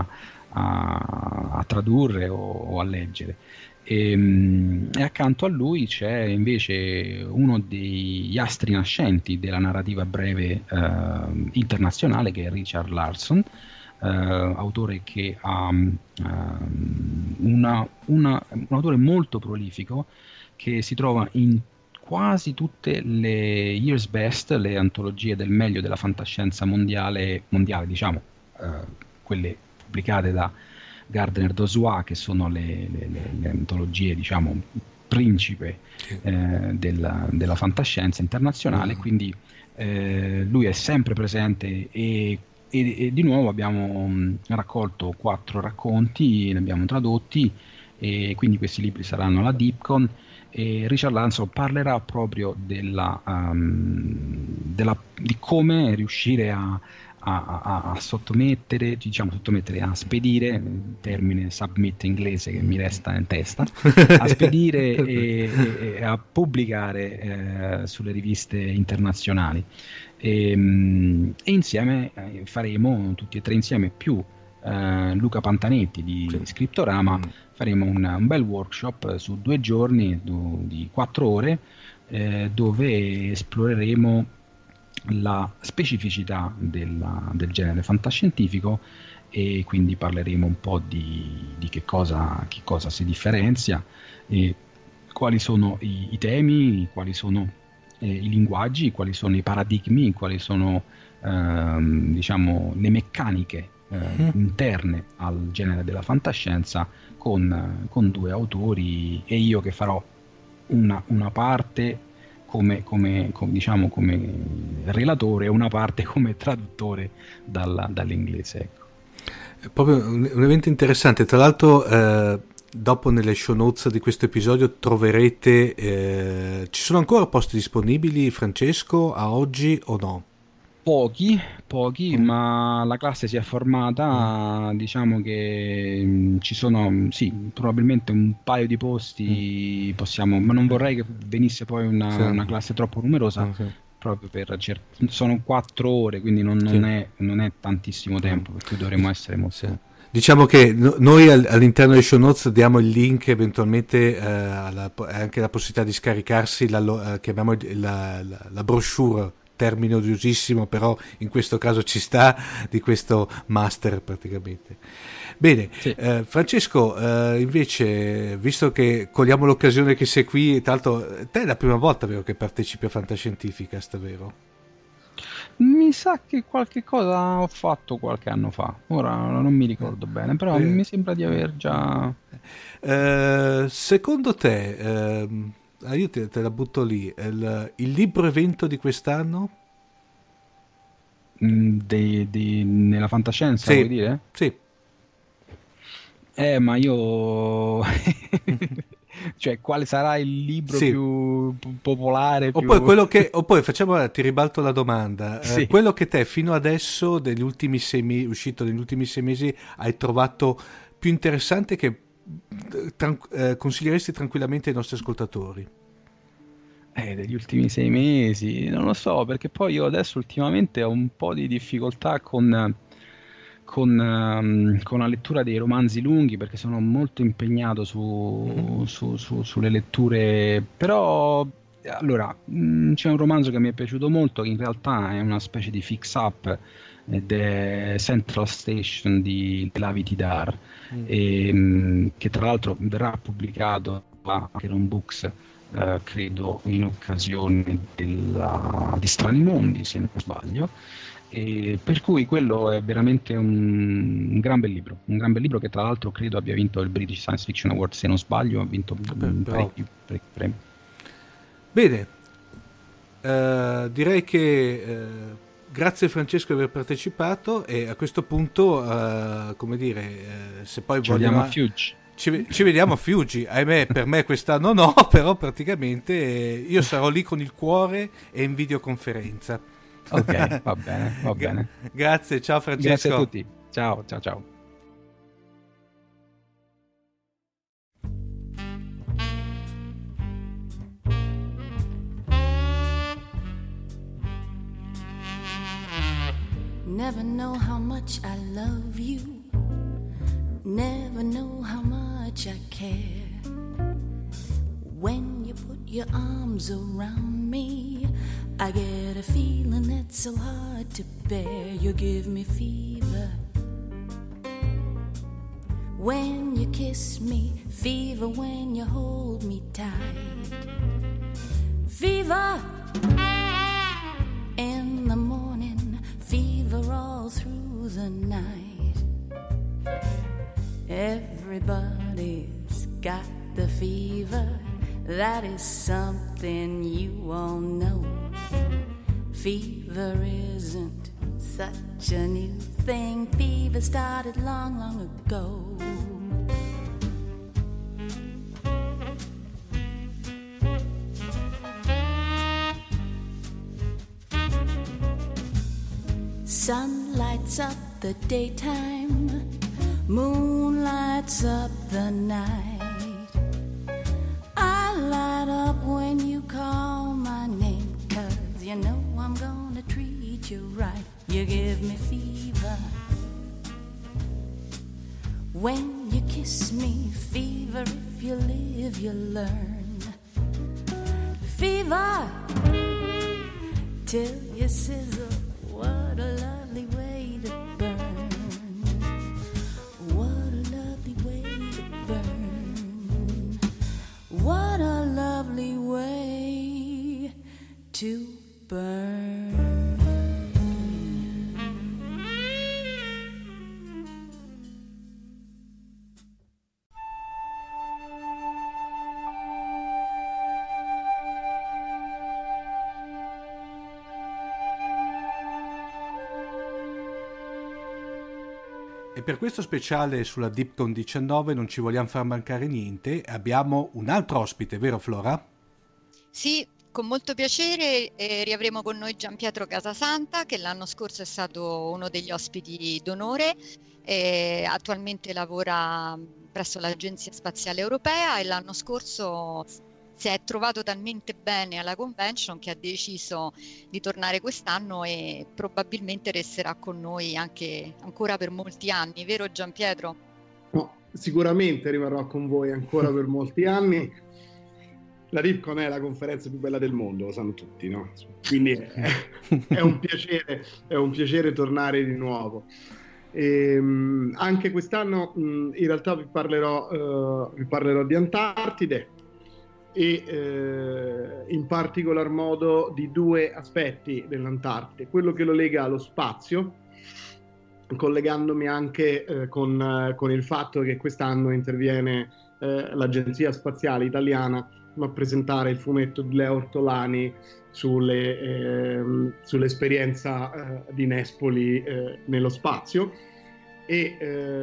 a, a tradurre o, o a leggere. E, e accanto a lui c'è invece uno degli astri nascenti della narrativa breve eh, internazionale, che è Richard Larson, eh, autore che ha um, una, una, un autore molto prolifico che si trova in quasi tutte le Year's Best, le antologie del meglio della fantascienza mondiale, mondiale diciamo, eh, quelle pubblicate da Gardner Dozois, che sono le, le, le, le antologie, diciamo, principe eh, della, della fantascienza internazionale, quindi eh, lui è sempre presente e, e, e di nuovo abbiamo mh, raccolto quattro racconti, ne abbiamo tradotti e quindi questi libri saranno alla Dipcon, e Richard Larson parlerà proprio della, um, della, di come riuscire a A, a, a sottomettere, diciamo sottomettere, a spedire, termine submit inglese che mi resta in testa, a spedire e, e, e a pubblicare eh, sulle riviste internazionali. E, e insieme eh, faremo, tutti e tre insieme, più eh, Luca Pantanetti di sì. Scriptorama, mm. faremo un, un bel workshop su due giorni du, di quattro ore eh, dove esploreremo la specificità della, del genere fantascientifico, e quindi parleremo un po' di, di che cosa, che cosa si differenzia e quali sono i, i temi, quali sono eh, i linguaggi, quali sono i paradigmi, quali sono ehm, diciamo le meccaniche eh, mm. interne al genere della fantascienza, con, con due autori e io che farò una, una parte Come, come, come, diciamo, come relatore e una parte come traduttore dalla, dall'inglese. Ecco. È proprio un, un evento interessante. Tra l'altro, eh, dopo nelle show notes di questo episodio troverete, eh, ci sono ancora posti disponibili, Francesco, a oggi o no? Pochi, pochi, mm. ma la classe si è formata, mm. diciamo che mh, ci sono, sì, probabilmente un paio di posti mm. possiamo, ma non vorrei che venisse poi una, sì. una classe troppo numerosa, mm, sì. proprio per, cert- sono quattro ore, quindi non, non, sì. è, non è tantissimo tempo, per cui dovremmo essere molto... Sì. Diciamo che no, noi all'interno delle show notes diamo il link, eventualmente eh, alla, anche la possibilità di scaricarsi la, eh, chiamiamo la, la, la brochure, termine odiosissimo, però in questo caso ci sta, di questo master praticamente. Bene, sì. eh, Francesco, eh, invece, visto che cogliamo l'occasione che sei qui, tra l'altro te è la prima volta, vero, che partecipi a Fantascientificast, vero? Mi sa che qualche cosa ho fatto qualche anno fa, ora non mi ricordo bene, però eh. mi sembra di aver già... Eh, secondo te... Eh, Ah, io te, te la butto lì, il, il libro evento di quest'anno? Mm, dei, dei, nella fantascienza, sì, vuoi dire? Sì. Eh, ma io... cioè, quale sarà il libro sì. più popolare? Più... O poi quello che... O poi facciamo, ti ribalto la domanda. Sì. Eh, quello che te fino adesso, degli ultimi sei mesi, uscito negli ultimi sei mesi, hai trovato più interessante, che Tran- eh, consiglieresti tranquillamente ai nostri ascoltatori? Eh, degli ultimi sei mesi, non lo so, perché poi io adesso ultimamente ho un po' di difficoltà con, con, um, con la lettura dei romanzi lunghi, perché sono molto impegnato su, su, su, sulle letture, però allora mh, c'è un romanzo che mi è piaciuto molto, che in realtà è una specie di fix up, ed è Central Station di Lavi Tidhar, mm. e, mh, che tra l'altro verrà pubblicato a Acheron Books, eh, credo in occasione della, di Strani Mondi, se non sbaglio, E per cui quello è veramente un, un gran bel libro, un gran bel libro che tra l'altro credo abbia vinto il British Science Fiction Award, se non sbaglio, ha vinto Beh, parecchi, parecchi premi. Bene, uh, direi che uh, grazie Francesco di aver partecipato, e a questo punto, uh, come dire, uh, se poi ci vogliamo... vediamo a Fiuggi. Ci, ci vediamo a Fiuggi, ahimè per me quest'anno no, però praticamente eh, io sarò lì con il cuore e in videoconferenza. Ok, va bene, va bene. Grazie, ciao Francesco. Grazie a tutti. Ciao, ciao, ciao. Never know how much I love you. Never know how much I care. When you put your arms around me, I get a feeling that's so hard to bear. You give me fever when you kiss me, fever when you hold me tight, fever in the morning, fever all through the night. Everybody's got the fever. That is something you all know. Fever isn't such a new thing. Fever started long, long ago. Sun lights up the daytime, moon lights up the night. I light up when you call my name, 'cause you know I'm gonna treat you right. You give me fever when you kiss me, fever if you live you learn, fever till you sizzle. What a lovely way to burn. What a lovely way to burn. What a lovely way to burn. E per questo speciale sulla DeepCon diciannove non ci vogliamo far mancare niente, abbiamo un altro ospite, vero Flora? Sì, con molto piacere eh, riavremo con noi Gianpietro Casasanta, che l'anno scorso è stato uno degli ospiti d'onore, e attualmente lavora presso l'Agenzia Spaziale Europea e l'anno scorso si è trovato talmente bene alla convention che ha deciso di tornare quest'anno e probabilmente resterà con noi anche ancora per molti anni, vero Gianpietro? No, sicuramente rimarrò con voi ancora per molti anni. La DeepCon è la conferenza più bella del mondo, lo sanno tutti, no? Quindi è, è un piacere, è un piacere tornare di nuovo. E, um, anche quest'anno um, in realtà vi parlerò, uh, vi parlerò di Antartide e eh, in particolar modo di due aspetti dell'Antartide, quello che lo lega allo spazio, collegandomi anche eh, con, eh, con il fatto che quest'anno interviene eh, l'Agenzia Spaziale Italiana a presentare il fumetto di Leo Ortolani sulle, eh, sull'esperienza eh, di Nespoli eh, nello spazio e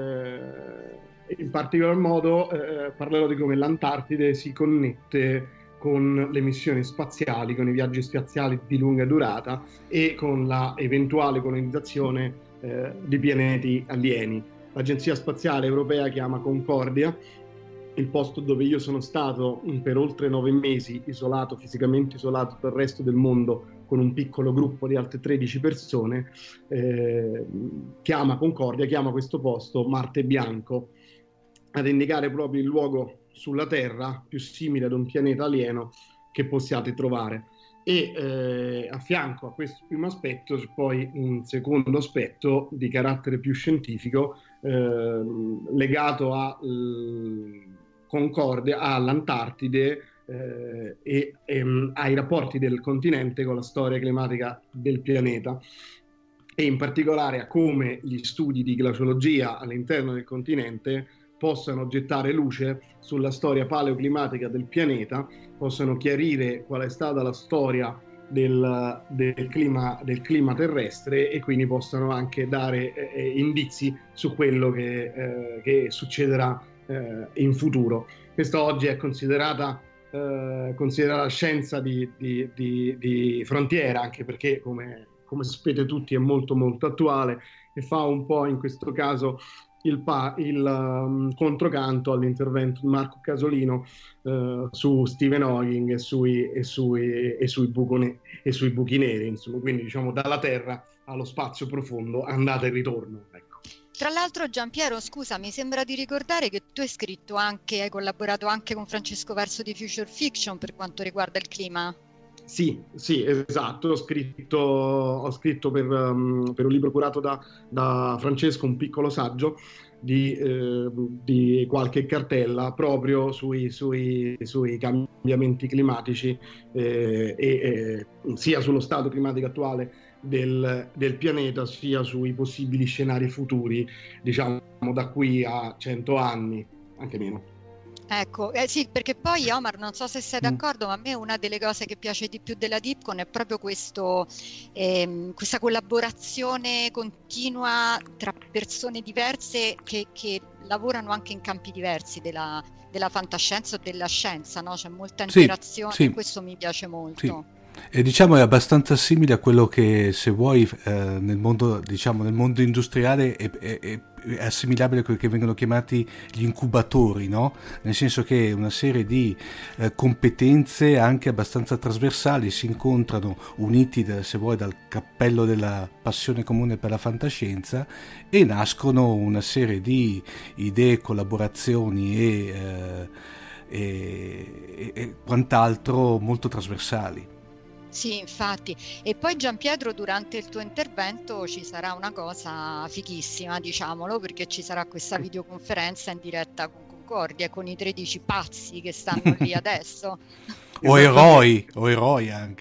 eh, in particolar modo eh, parlerò di come l'Antartide si connette con le missioni spaziali, con i viaggi spaziali di lunga durata e con la eventuale colonizzazione eh, di pianeti alieni. L'Agenzia Spaziale Europea chiama Concordia, il posto dove io sono stato per oltre nove mesi, isolato, fisicamente isolato dal resto del mondo, con un piccolo gruppo di altre tredici persone, eh, chiama Concordia, chiama questo posto Marte Bianco, ad indicare proprio il luogo sulla Terra più simile ad un pianeta alieno che possiate trovare. E eh, a fianco a questo primo aspetto c'è poi un secondo aspetto di carattere più scientifico eh, legato a eh, Concordia, all'Antartide eh, e, e ai rapporti del continente con la storia climatica del pianeta. e in particolare a come gli studi di glaciologia all'interno del continente possano gettare luce sulla storia paleoclimatica del pianeta, possano chiarire qual è stata la storia del, del, clima, del clima terrestre e quindi possano anche dare eh, indizi su quello che, eh, che succederà eh, in futuro. Questa oggi è considerata, eh, considerata scienza di, di, di, di frontiera, anche perché, come, come sapete tutti, è molto molto attuale e fa un po' in questo caso il, pa- il um, controcanto all'intervento di Marco Casolino uh, su Stephen Hawking e sui, e sui, e sui, bucone- e sui buchi neri, insomma, quindi diciamo dalla Terra allo spazio profondo, andata e ritorno, ecco. Tra l'altro, Giampiero, scusa, mi sembra di ricordare che tu hai scritto anche, hai collaborato anche con Francesco Verso di Future Fiction per quanto riguarda il clima. Sì, sì, esatto, ho scritto, ho scritto per, um, per un libro curato da, da Francesco, un piccolo saggio di, eh, di qualche cartella proprio sui, sui, sui cambiamenti climatici eh, e eh, sia sullo stato climatico attuale del, del pianeta, sia sui possibili scenari futuri, diciamo da qui a cento anni, anche meno. Ecco, eh sì, perché poi Omar, non so se sei d'accordo, ma a me una delle cose che piace di più della Dipcon è proprio questo, ehm, questa collaborazione continua tra persone diverse che, che lavorano anche in campi diversi della, della fantascienza o della scienza, no? C'è molta interazione, sì, sì. E questo mi piace molto. Sì. E diciamo è abbastanza simile a quello che, se vuoi, eh, nel mondo, diciamo, nel mondo industriale è, è, è assimilabile a quelli che vengono chiamati gli incubatori, no? Nel senso che una serie di eh, competenze anche abbastanza trasversali si incontrano, uniti, da, se vuoi, dal cappello della passione comune per la fantascienza, e nascono una serie di idee, collaborazioni e, eh, e, e quant'altro molto trasversali. Sì, infatti. E poi Giampietro, durante il tuo intervento ci sarà una cosa fighissima, diciamolo, perché ci sarà questa videoconferenza in diretta con Concordia e con i tredici pazzi che stanno lì adesso. O eroi, o eroi anche.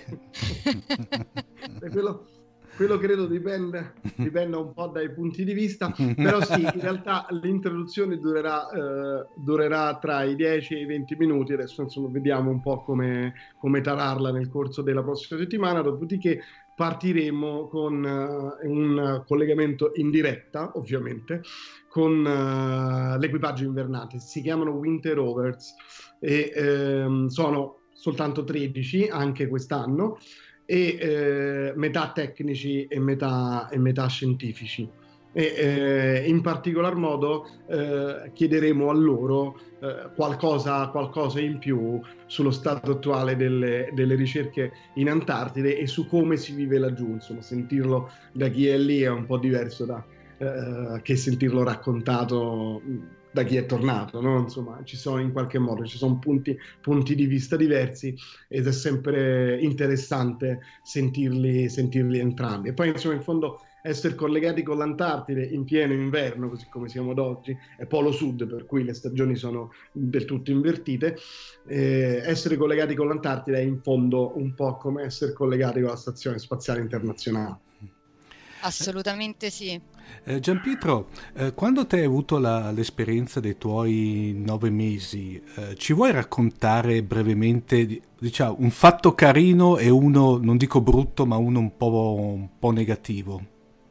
quello, quello credo dipende, dipende un po' dai punti di vista, però sì, in realtà l'introduzione durerà, eh, durerà tra i dieci e i venti minuti, adesso insomma vediamo un po' come, come tararla nel corso della prossima settimana, dopodiché partiremo con uh, un collegamento in diretta, ovviamente, con uh, l'equipaggio invernante. Si chiamano Winter Rovers e ehm, sono soltanto tredici anche quest'anno, e eh, metà tecnici e metà, e metà scientifici. E eh, in particolar modo eh, chiederemo a loro eh, qualcosa, qualcosa in più sullo stato attuale delle, delle ricerche in Antartide e su come si vive laggiù. Insomma, sentirlo da chi è lì è un po' diverso da, eh, che sentirlo raccontato da chi è tornato, no? Insomma, ci sono in qualche modo, ci sono punti, punti di vista diversi ed è sempre interessante sentirli, sentirli entrambi. E poi, insomma, in fondo essere collegati con l'Antartide in pieno inverno, così come siamo ad oggi, è polo sud, per cui le stagioni sono del tutto invertite, eh, essere collegati con l'Antartide è in fondo un po' come essere collegati con la Stazione Spaziale Internazionale. Assolutamente sì. Eh, Giampietro, eh, quando te hai avuto la, l'esperienza dei tuoi nove mesi, eh, ci vuoi raccontare brevemente, diciamo, un fatto carino e uno, non dico brutto, ma uno un po', un po' negativo?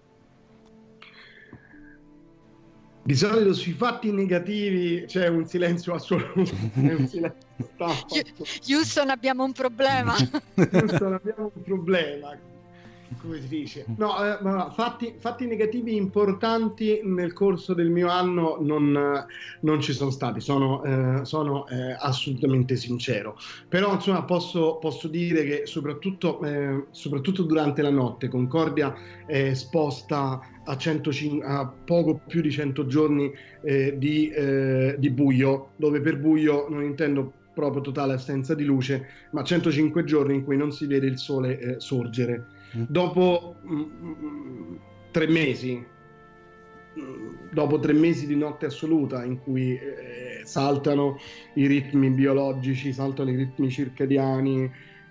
Di solito sui fatti negativi c'è un silenzio assoluto. un silenzio Houston, abbiamo un problema. Houston, abbiamo un problema. Come si dice? No, eh, ma fatti, fatti negativi importanti nel corso del mio anno non, non ci sono stati, sono, eh, sono eh, assolutamente sincero. Però insomma posso, posso dire che soprattutto, eh, soprattutto durante la notte Concordia è esposta a, centocinque, a poco più di cento giorni eh, di, eh, di buio, dove per buio non intendo proprio totale assenza di luce, ma centocinque giorni in cui non si vede il sole eh, sorgere. Dopo mh, tre mesi, mh, dopo tre mesi di notte assoluta in cui eh, saltano i ritmi biologici, saltano i ritmi circadiani,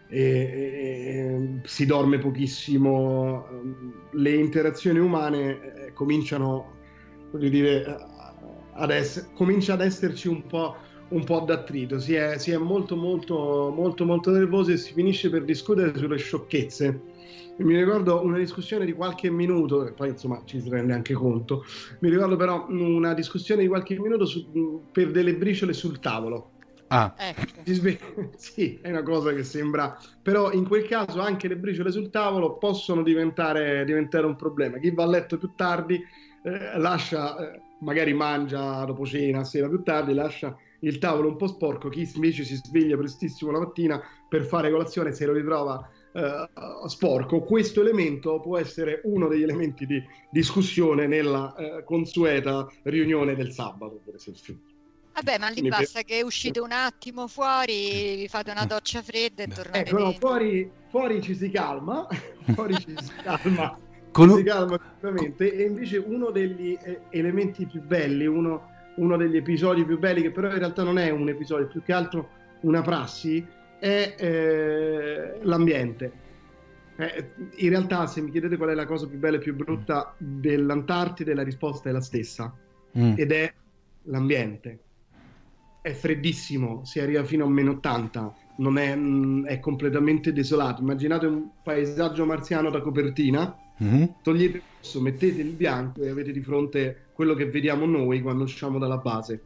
e, e, si dorme pochissimo, le interazioni umane eh, cominciano, voglio dire, ad essere, comincia ad esserci un po', un po' d'attrito, si è, si è molto molto molto molto nervosi e si finisce per discutere sulle sciocchezze. Mi ricordo una discussione di qualche minuto, e poi insomma ci si rende anche conto, mi ricordo però una discussione di qualche minuto su, per delle briciole sul tavolo. Ah, Ecco. Si sve- Sì, è una cosa che sembra, però in quel caso anche le briciole sul tavolo possono diventare, diventare un problema. Chi va a letto più tardi eh, lascia, eh, magari mangia dopo cena, sera più tardi, lascia il tavolo un po' sporco. Chi invece si sveglia prestissimo la mattina per fare colazione se lo ritrova Uh, sporco. Questo elemento può essere uno degli elementi di discussione nella uh, consueta riunione del sabato, per esempio. Vabbè, ma lì Quindi basta per... che uscite un attimo fuori, vi fate una doccia fredda e tornate ecco, no, dentro. fuori, fuori ci si calma, fuori ci si calma, Con... ci si calma sicuramente, e invece uno degli eh, elementi più belli, uno, uno degli episodi più belli, che però in realtà non è un episodio, più che altro una prassi, è eh, l'ambiente. Eh, in realtà, se mi chiedete qual è la cosa più bella e più brutta dell'Antartide, la risposta è la stessa, mm. ed è l'ambiente. È freddissimo, si arriva fino a meno ottanta, non è, mh, è completamente desolato. Immaginate un paesaggio marziano da copertina, mm. togliete il rosso, mettete il bianco e avete di fronte quello che vediamo noi quando usciamo dalla base.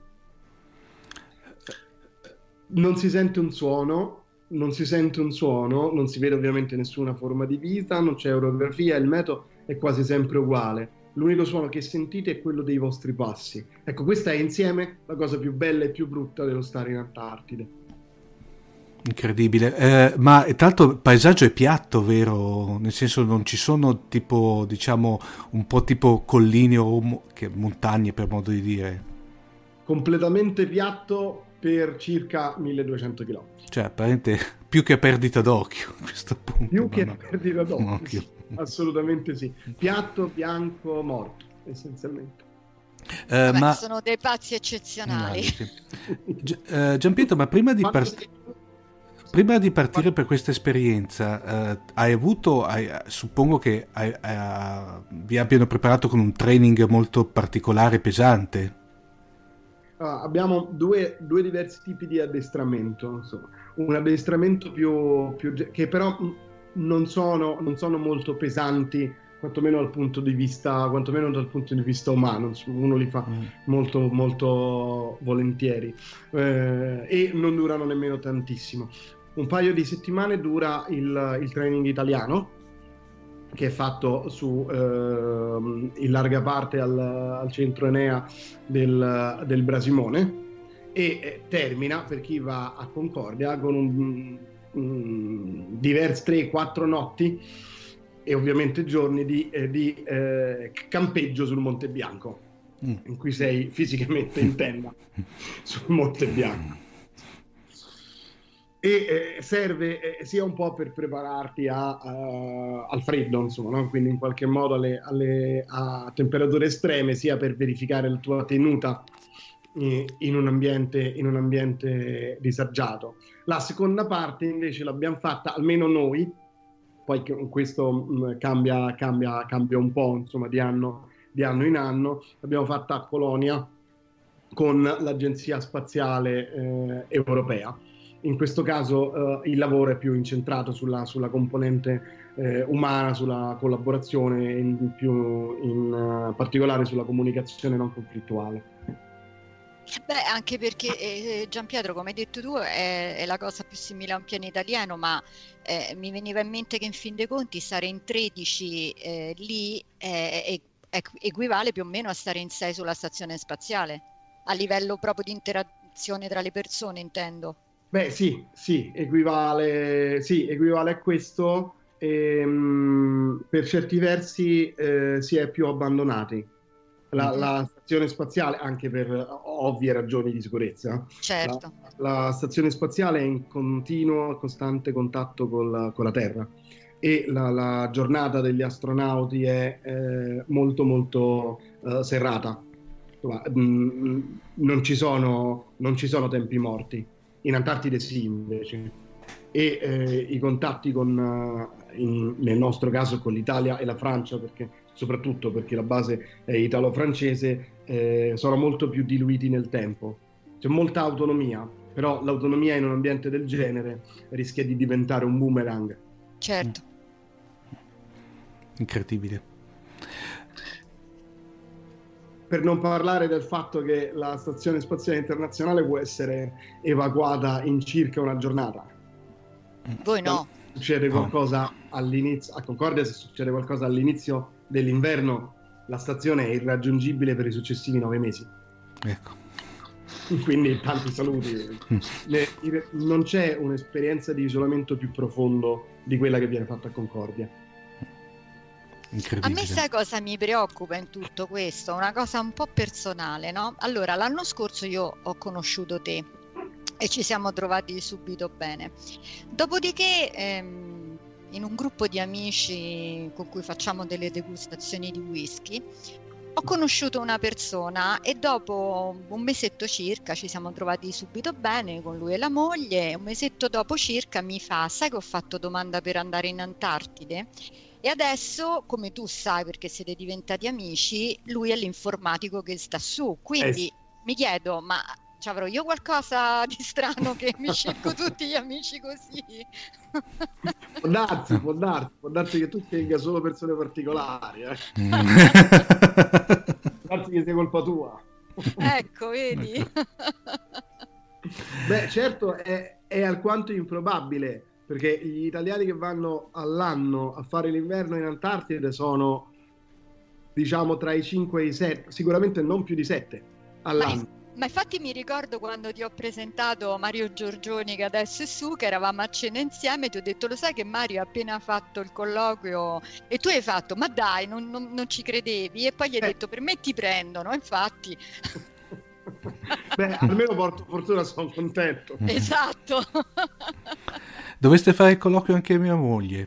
Non si sente un suono, non si sente un suono, non si vede ovviamente nessuna forma di vita, non c'è orografia, il meteo è quasi sempre uguale. L'unico suono che sentite è quello dei vostri passi. Ecco, questa è insieme la cosa più bella e più brutta dello stare in Antartide. Incredibile, eh, ma tra l'altro il paesaggio è piatto, vero? Nel senso non ci sono tipo, diciamo, un po' tipo colline o mo- che montagne, per modo di dire. Completamente piatto per circa milleduecento chilometri. Cioè, apparentemente più che perdita d'occhio a questo punto. Più che no. perdita d'occhio, sì, assolutamente sì. Piatto, bianco, morto, essenzialmente. Eh, Vabbè, ma... sono dei pazzi eccezionali. No, sì. Gi- eh, Gianpietro, ma prima di, part... prima di partire per questa esperienza, eh, hai avuto, hai, suppongo che hai, hai, vi abbiano preparato con un training molto particolare, pesante. Uh, abbiamo due, due diversi tipi di addestramento, insomma. Un addestramento più, più che però non sono, non sono molto pesanti, quantomeno dal punto di vista, quantomeno dal punto di vista umano. Uno li fa mm. molto molto volentieri, eh, e non durano nemmeno tantissimo. Un paio di settimane dura il, il training italiano, che è fatto su eh, in larga parte al, al centro Enea del, del Brasimone, e eh, termina, per chi va a Concordia, con un, un diversi tre quattro notti e ovviamente giorni di, eh, di eh, campeggio sul Monte Bianco, mm. in cui sei fisicamente in tenda sul Monte Bianco. E eh, serve eh, sia un po' per prepararti a, uh, al freddo, insomma, no? Quindi in qualche modo alle, alle, a temperature estreme, sia per verificare la tua tenuta eh, in un ambiente, in un ambiente disagiato. La seconda parte invece l'abbiamo fatta, almeno noi, poi questo mh, cambia, cambia, cambia un po', insomma, di anno, di anno in anno, l'abbiamo fatta a Colonia con l'Agenzia Spaziale eh, Europea. In questo caso eh, il lavoro è più incentrato sulla, sulla componente eh, umana, sulla collaborazione, in, più in uh, particolare sulla comunicazione non conflittuale. Beh, anche perché eh, Gianpietro, come hai detto tu, è, è la cosa più simile a un piano italiano, ma eh, mi veniva in mente che in fin dei conti stare in tredici eh, lì è, è, è, equivale più o meno a stare in sei sulla stazione spaziale, a livello proprio di interazione tra le persone, intendo. Beh, sì, sì, equivale, sì, equivale a questo. Ehm, per certi versi eh, si è più abbandonati. La, mm-hmm. la stazione spaziale, anche per ovvie ragioni di sicurezza, certo. la, la stazione spaziale è in continuo, costante contatto col, con la Terra, e la, la giornata degli astronauti è eh, molto molto uh, serrata. Insomma, mh, non ci sono, non ci sono tempi morti. In Antartide sì, invece. e eh, i contatti con, uh, in, nel nostro caso con l'Italia e la Francia, perché, soprattutto perché la base è italo-francese, eh, sono molto più diluiti nel tempo. C'è molta autonomia, però l'autonomia in un ambiente del genere rischia di diventare un boomerang. Certo. Incredibile. Per non parlare del fatto che la Stazione Spaziale Internazionale può essere evacuata in circa una giornata. Voi no. Se succede qualcosa all'inizio, a Concordia, se succede qualcosa all'inizio dell'inverno, la stazione è irraggiungibile per i successivi nove mesi. Ecco. Quindi tanti saluti. Le, non c'è un'esperienza di isolamento più profondo di quella che viene fatta a Concordia. A me sai cosa mi preoccupa in tutto questo? Una cosa un po' personale, no? Allora, l'anno scorso io ho conosciuto te e ci siamo trovati subito bene. Dopodiché, ehm, in un gruppo di amici con cui facciamo delle degustazioni di whisky, ho conosciuto una persona e dopo un mesetto circa ci siamo trovati subito bene con lui e la moglie. Un mesetto dopo circa mi fa: sai che ho fatto domanda per andare in Antartide? E adesso, come tu sai, perché siete diventati amici, lui è l'informatico che sta su. Quindi eh. mi chiedo, ma ci avrò io qualcosa di strano che mi scelgo tutti gli amici così? Può darsi, può darsi, può darsi che tu scelga solo persone particolari. Eh. Può darsi che sia colpa tua. Ecco, vedi? Beh, certo, è, è alquanto improbabile, perché gli italiani che vanno all'anno a fare l'inverno in Antartide sono, diciamo, tra i cinque e i sette, sicuramente non più di sette all'anno. Ma, ma infatti mi ricordo quando ti ho presentato Mario Giorgioni, che adesso è su, che eravamo a cena insieme, ti ho detto: lo sai che Mario ha appena fatto il colloquio? E tu hai fatto: ma dai, non, non, non ci credevi? E poi gli hai eh. detto: per me ti prendono, infatti. Beh, almeno porto fortuna, sono contento. Esatto. Dovreste fare il colloquio anche a mia moglie.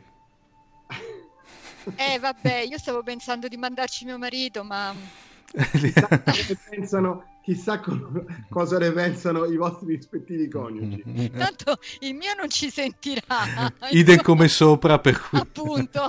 Eh vabbè, io stavo pensando di mandarci mio marito, ma chissà cosa pensano, chissà co- cosa ne pensano i vostri rispettivi coniugi. Tanto il mio non ci sentirà. Idem come sopra, per cui appunto.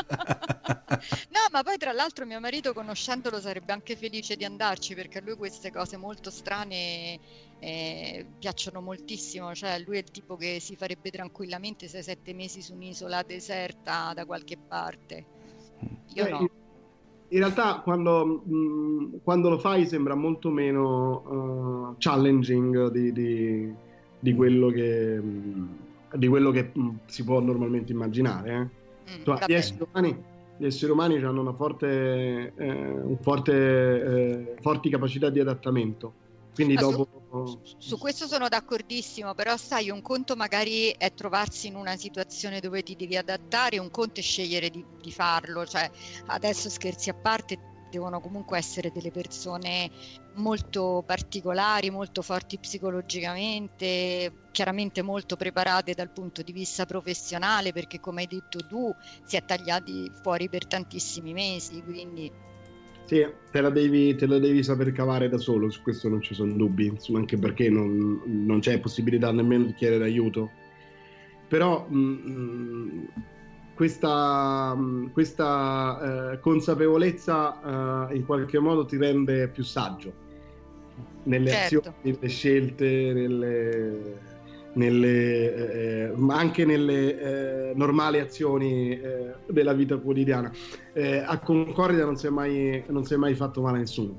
No, ma poi tra l'altro mio marito, conoscendolo, sarebbe anche felice di andarci, perché a lui queste cose molto strane eh, piacciono moltissimo. Cioè lui è il tipo che si farebbe tranquillamente sei sette mesi su un'isola deserta da qualche parte. Io Beh, no. In, in realtà quando, mh, quando lo fai sembra molto meno uh, challenging di, di, di quello che, mh, di quello che mh, si può normalmente immaginare. Eh? Mm, cioè, gli esseri umani Gli esseri umani hanno una forte, eh, un forte, eh, forti capacità di adattamento. Quindi Ma dopo... su, su questo sono d'accordissimo, però sai, un conto magari è trovarsi in una situazione dove ti devi adattare, un conto è scegliere di, di farlo. Cioè, adesso scherzi a parte, devono comunque essere delle persone molto particolari, molto forti psicologicamente, chiaramente molto preparate dal punto di vista professionale, perché come hai detto tu si è tagliati fuori per tantissimi mesi, quindi sì, te la devi, te la devi saper cavare da solo, su questo non ci sono dubbi, insomma, anche perché non, non c'è possibilità nemmeno di chiedere aiuto. Però mh, questa, questa eh, consapevolezza eh, in qualche modo ti rende più saggio nelle certo. azioni, nelle scelte, nelle, nelle, eh, ma anche nelle eh, normali azioni eh, della vita quotidiana. Eh, a Concordia non si è mai, non si è mai fatto male a nessuno.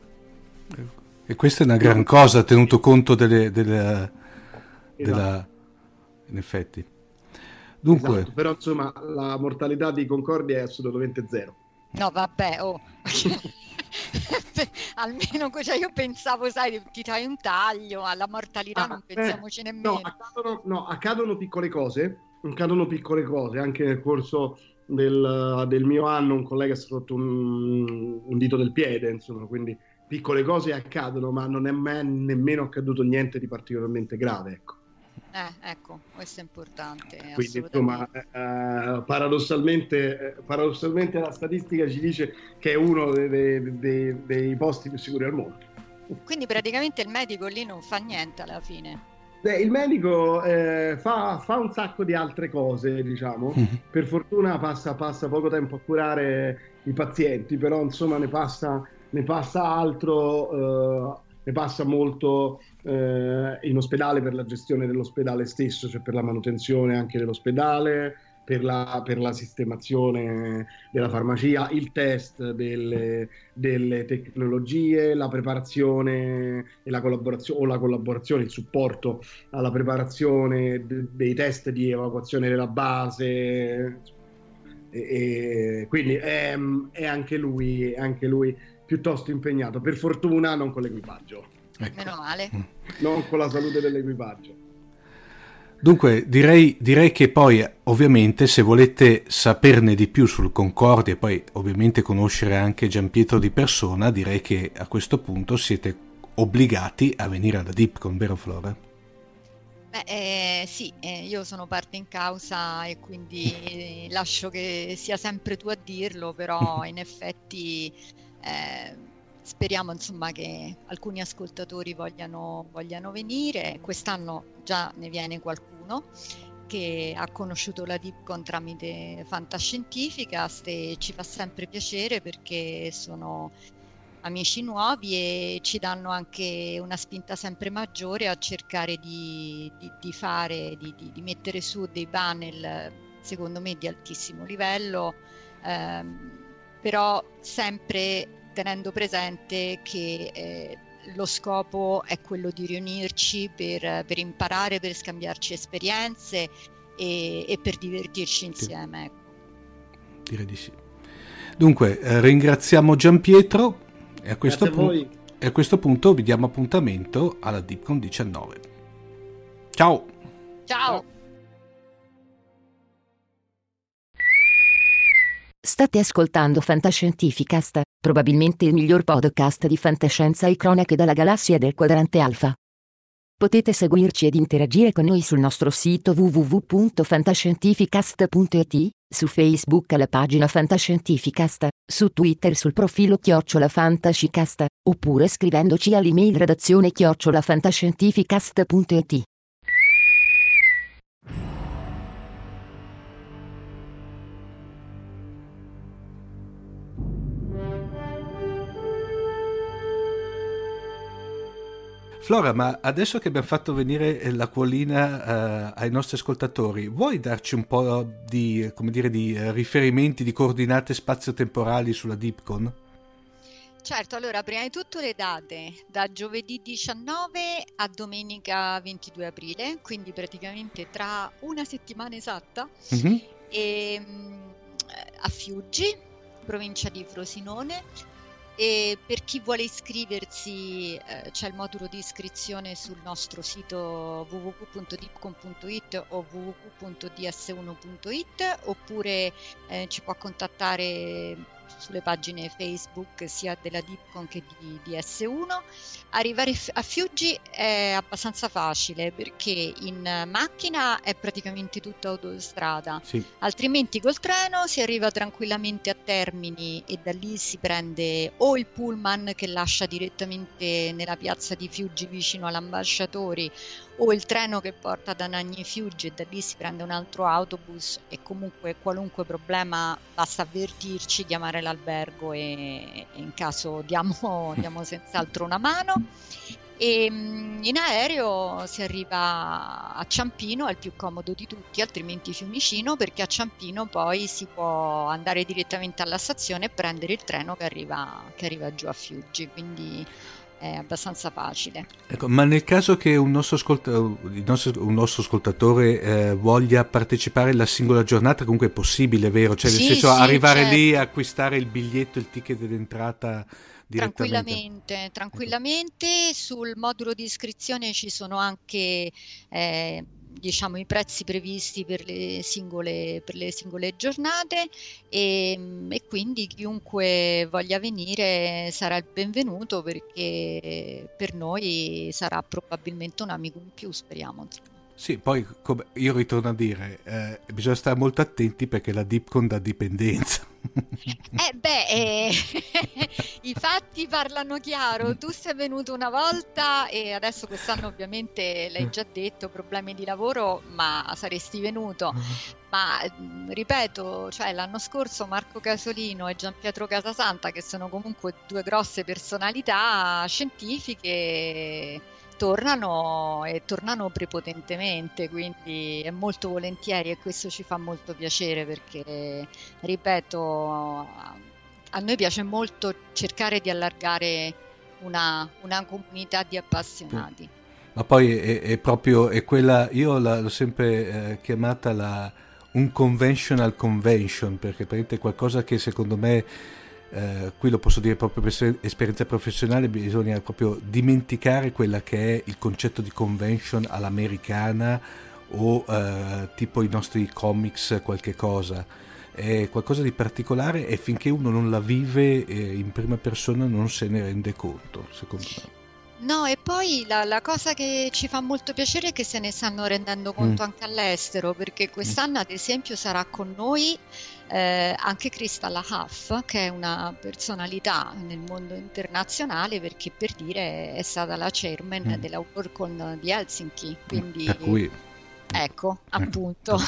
E questa è una gran cosa, tenuto conto delle, delle, della... Esatto. In effetti. Dunque, esatto, però insomma la mortalità di Concordia è assolutamente zero. No, vabbè, oh. Almeno cioè io pensavo, sai, ti fai un taglio, alla mortalità ah, non pensiamoci eh, nemmeno. No accadono, no, accadono piccole cose, accadono piccole cose, anche nel corso del, del mio anno un collega si è rotto un, un dito del piede, insomma, quindi piccole cose accadono, ma non è mai nemmeno accaduto niente di particolarmente grave, ecco. Eh, ecco, questo è importante. Quindi insomma eh, paradossalmente, eh, paradossalmente la statistica ci dice che è uno dei, dei, dei, dei posti più sicuri al mondo. Quindi praticamente il medico lì non fa niente alla fine. Eh, il medico eh, fa, fa un sacco di altre cose, diciamo. Per fortuna passa, passa poco tempo a curare i pazienti, però insomma ne passa, ne passa altro, eh, ne passa molto eh, in ospedale per la gestione dell'ospedale stesso, cioè per la manutenzione anche dell'ospedale, per la, per la sistemazione della farmacia, il test delle, delle tecnologie, la preparazione e la collaborazione, o la collaborazione, il supporto alla preparazione de, dei test di evacuazione della base. E, e quindi è, è anche lui, è anche lui piuttosto impegnato, per fortuna non con l'equipaggio. Ecco. Meno male. Non con la salute dell'equipaggio. Dunque direi, direi che poi ovviamente se volete saperne di più sul Concorde e poi ovviamente conoscere anche Gianpietro di persona, direi che a questo punto siete obbligati a venire alla DeepCon, vero Flora? Beh, eh, sì, eh, io sono parte in causa e quindi lascio che sia sempre tu a dirlo, però in effetti eh, speriamo insomma che alcuni ascoltatori vogliano, vogliano venire. Quest'anno già ne viene qualcuno che ha conosciuto la DeepCon tramite Fantascientificast e ci fa sempre piacere perché sono amici nuovi e ci danno anche una spinta sempre maggiore a cercare di, di, di fare, di, di, di mettere su dei panel secondo me di altissimo livello, ehm, però sempre tenendo presente che eh, lo scopo è quello di riunirci per, per imparare, per scambiarci esperienze e, e per divertirci insieme. Ecco. Direi di sì. Dunque, eh, ringraziamo Gianpietro e a, questo pu- a, e a questo punto vi diamo appuntamento alla DeepCon diciannove. Ciao! Ciao! State ascoltando Fantascientificast, probabilmente il miglior podcast di fantascienza e cronache dalla galassia del Quadrante Alfa. Potete seguirci ed interagire con noi sul nostro sito w w w punto fantascientificast punto i t, su Facebook alla pagina Fantascientificast, su Twitter sul profilo chiocciola Fantascicast, oppure scrivendoci all'email redazione chiocciola fantascientificast punto i t. Flora, ma adesso che abbiamo fatto venire l'acquolina uh, ai nostri ascoltatori, vuoi darci un po' di, come dire, di uh, riferimenti, di coordinate spazio-temporali sulla DeepCon? Certo, allora prima di tutto le date, da giovedì diciannove a domenica ventidue aprile, quindi praticamente tra una settimana esatta, mm-hmm. e, um, a Fiuggi, provincia di Frosinone. E per chi vuole iscriversi eh, c'è il modulo di iscrizione sul nostro sito w w w punto deepcon punto i t o w w w punto d s uno punto i t, oppure eh, ci può contattare sulle pagine Facebook sia della DeepCon che di D S uno. Arrivare a Fiuggi è abbastanza facile perché in macchina è praticamente tutta autostrada, sì. Altrimenti col treno si arriva tranquillamente a Termini e da lì si prende o il pullman che lascia direttamente nella piazza di Fiuggi vicino all'Ambasciatori, o il treno che porta da Nagni Fiuggi e da lì si prende un altro autobus, e comunque qualunque problema basta avvertirci, chiamare l'albergo e, e in caso diamo, diamo senz'altro una mano. E in aereo si arriva a Ciampino, è il più comodo di tutti, altrimenti Fiumicino, perché a Ciampino poi si può andare direttamente alla stazione e prendere il treno che arriva, che arriva giù a Fiuggi, quindi è abbastanza facile. Ecco, ma nel caso che un nostro, ascolta- il nostro, un nostro ascoltatore eh, voglia partecipare alla singola giornata, comunque è possibile, vero? Cioè nel sì, senso sì, arrivare certo. lì, acquistare il biglietto, il ticket d'entrata direttamente. Tranquillamente, tranquillamente. Sul modulo di iscrizione ci sono anche eh, diciamo i prezzi previsti per le singole, per le singole giornate, e, e quindi chiunque voglia venire sarà il benvenuto, perché per noi sarà probabilmente un amico in più, speriamo. Sì, poi come io ritorno a dire, eh, bisogna stare molto attenti perché la Dipcon dà dipendenza. Eh beh, eh, i fatti parlano chiaro. Tu sei venuto una volta e adesso quest'anno ovviamente l'hai già detto, problemi di lavoro, ma saresti venuto. Ma ripeto, cioè l'anno scorso Marco Casolino e Gianpietro Casasanta, che sono comunque due grosse personalità scientifiche, tornano e tornano prepotentemente, quindi è molto volentieri, e questo ci fa molto piacere perché, ripeto, a noi piace molto cercare di allargare una, una comunità di appassionati. Ma poi è, è proprio è quella, io la, l'ho sempre eh, chiamata la, un conventional convention, perché praticamente è qualcosa che secondo me Uh, qui lo posso dire proprio per esperienza professionale, bisogna proprio dimenticare quella che è il concetto di convention all'americana o uh, tipo i nostri comics, qualche cosa. È qualcosa di particolare e finché uno non la vive eh, in prima persona non se ne rende conto, secondo me. No, e poi la, la cosa che ci fa molto piacere è che se ne stanno rendendo conto mm. anche all'estero, perché quest'anno ad esempio sarà con noi eh, anche Crystalla Huff, che è una personalità nel mondo internazionale, perché per dire è stata la chairman mm. della WorldCon di Helsinki, quindi per cui... ecco, appunto.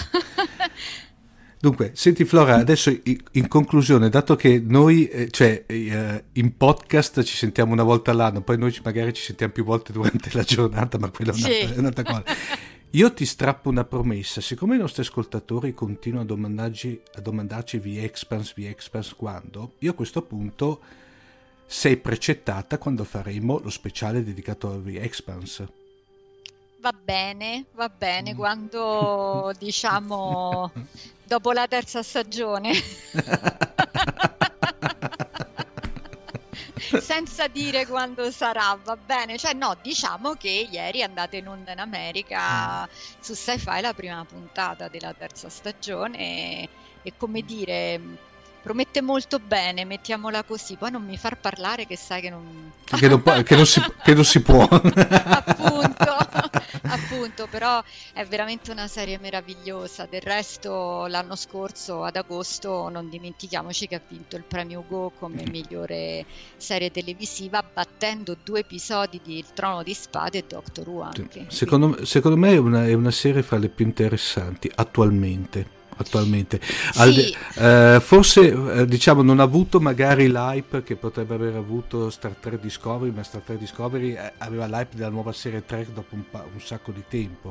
Dunque, senti Flora, adesso in conclusione, dato che noi, eh, cioè eh, in podcast ci sentiamo una volta all'anno, poi noi magari ci sentiamo più volte durante la giornata, ma quella è un'altra, sì. è un'altra cosa. Io ti strappo una promessa, siccome i nostri ascoltatori continuano a domandarci, a domandarci V-Expanse, V-Expanse quando, io a questo punto sei precettata quando faremo lo speciale dedicato a V-Expanse. Va bene, va bene, quando diciamo dopo la terza stagione. Senza dire quando sarà, va bene? Cioè no, diciamo che ieri è andata in onda in America su Sci-Fi la prima puntata della terza stagione e, e come dire, promette molto bene, mettiamola così. Poi non mi far parlare che sai che non... Che non, che non, si, che non si può. Appunto, appunto, però è veramente una serie meravigliosa. Del resto l'anno scorso ad agosto non dimentichiamoci che ha vinto il premio Hugo come migliore serie televisiva, battendo due episodi di Il Trono di Spade e Doctor Who anche. Secondo, secondo me è una, è una serie fra le più interessanti attualmente. attualmente Al, sì. eh, forse eh, diciamo non ha avuto magari l'hype che potrebbe aver avuto Star Trek Discovery, ma Star Trek Discovery eh, aveva l'hype della nuova serie Trek dopo un, pa- un sacco di tempo.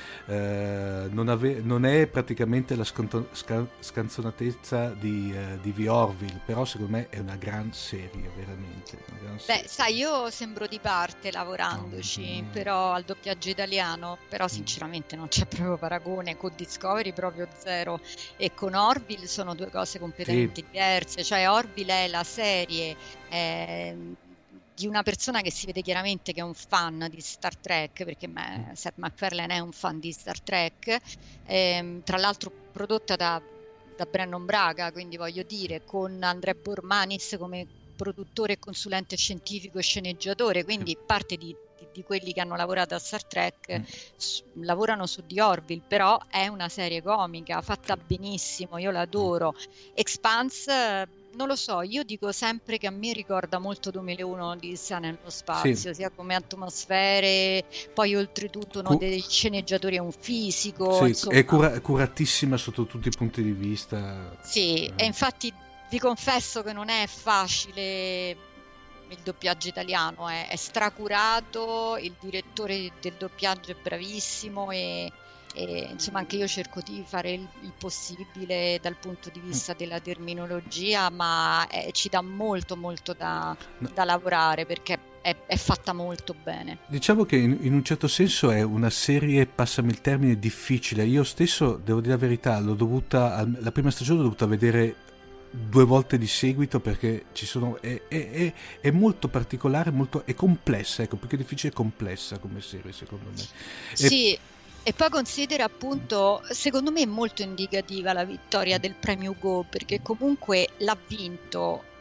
Eh, non, ave- non è praticamente la scanto- sca- scanzonatezza di, eh, di The Orville, però secondo me è una gran serie, veramente una gran serie. Beh, sai, io sembro di parte lavorandoci, no. però al doppiaggio italiano, però sinceramente non c'è proprio paragone, con Discovery proprio zero, e con Orville sono due cose completamente sì. diverse. Cioè Orville è la serie eh, di una persona che si vede chiaramente che è un fan di Star Trek, perché me, Seth MacFarlane è un fan di Star Trek, ehm, tra l'altro prodotta da, da Brannon Braga, quindi voglio dire, con Andrea Bormanis come produttore e consulente scientifico e sceneggiatore, quindi parte di, di, di quelli che hanno lavorato a Star Trek, mm. s- lavorano su The Orville, però è una serie comica, fatta benissimo, io l'adoro. Expanse... Non lo so, io dico sempre che a me ricorda molto duemilauno Odissea nello spazio, sì. sia come atmosfere, poi oltretutto uno Cu- dei sceneggiatori è un fisico. Sì, insomma. è cura- curatissima sotto tutti i punti di vista. Sì, eh. e infatti vi confesso che non è facile il doppiaggio italiano, è, è stracurato, il direttore del doppiaggio è bravissimo e... E, insomma anche io cerco di fare il, il possibile dal punto di vista della terminologia, ma eh, ci dà molto molto da, no. da lavorare perché è, è fatta molto bene. Diciamo che in, in un certo senso è una serie, passami il termine, difficile. Io stesso, devo dire la verità, l'ho dovuta, la prima stagione l'ho dovuta vedere due volte di seguito perché ci sono è, è, è, è molto particolare, molto è complessa, ecco, più che difficile, è complessa come serie secondo me. Sì. E, E poi considera appunto, secondo me è molto indicativa la vittoria del premio Hugo, perché comunque l'ha vinto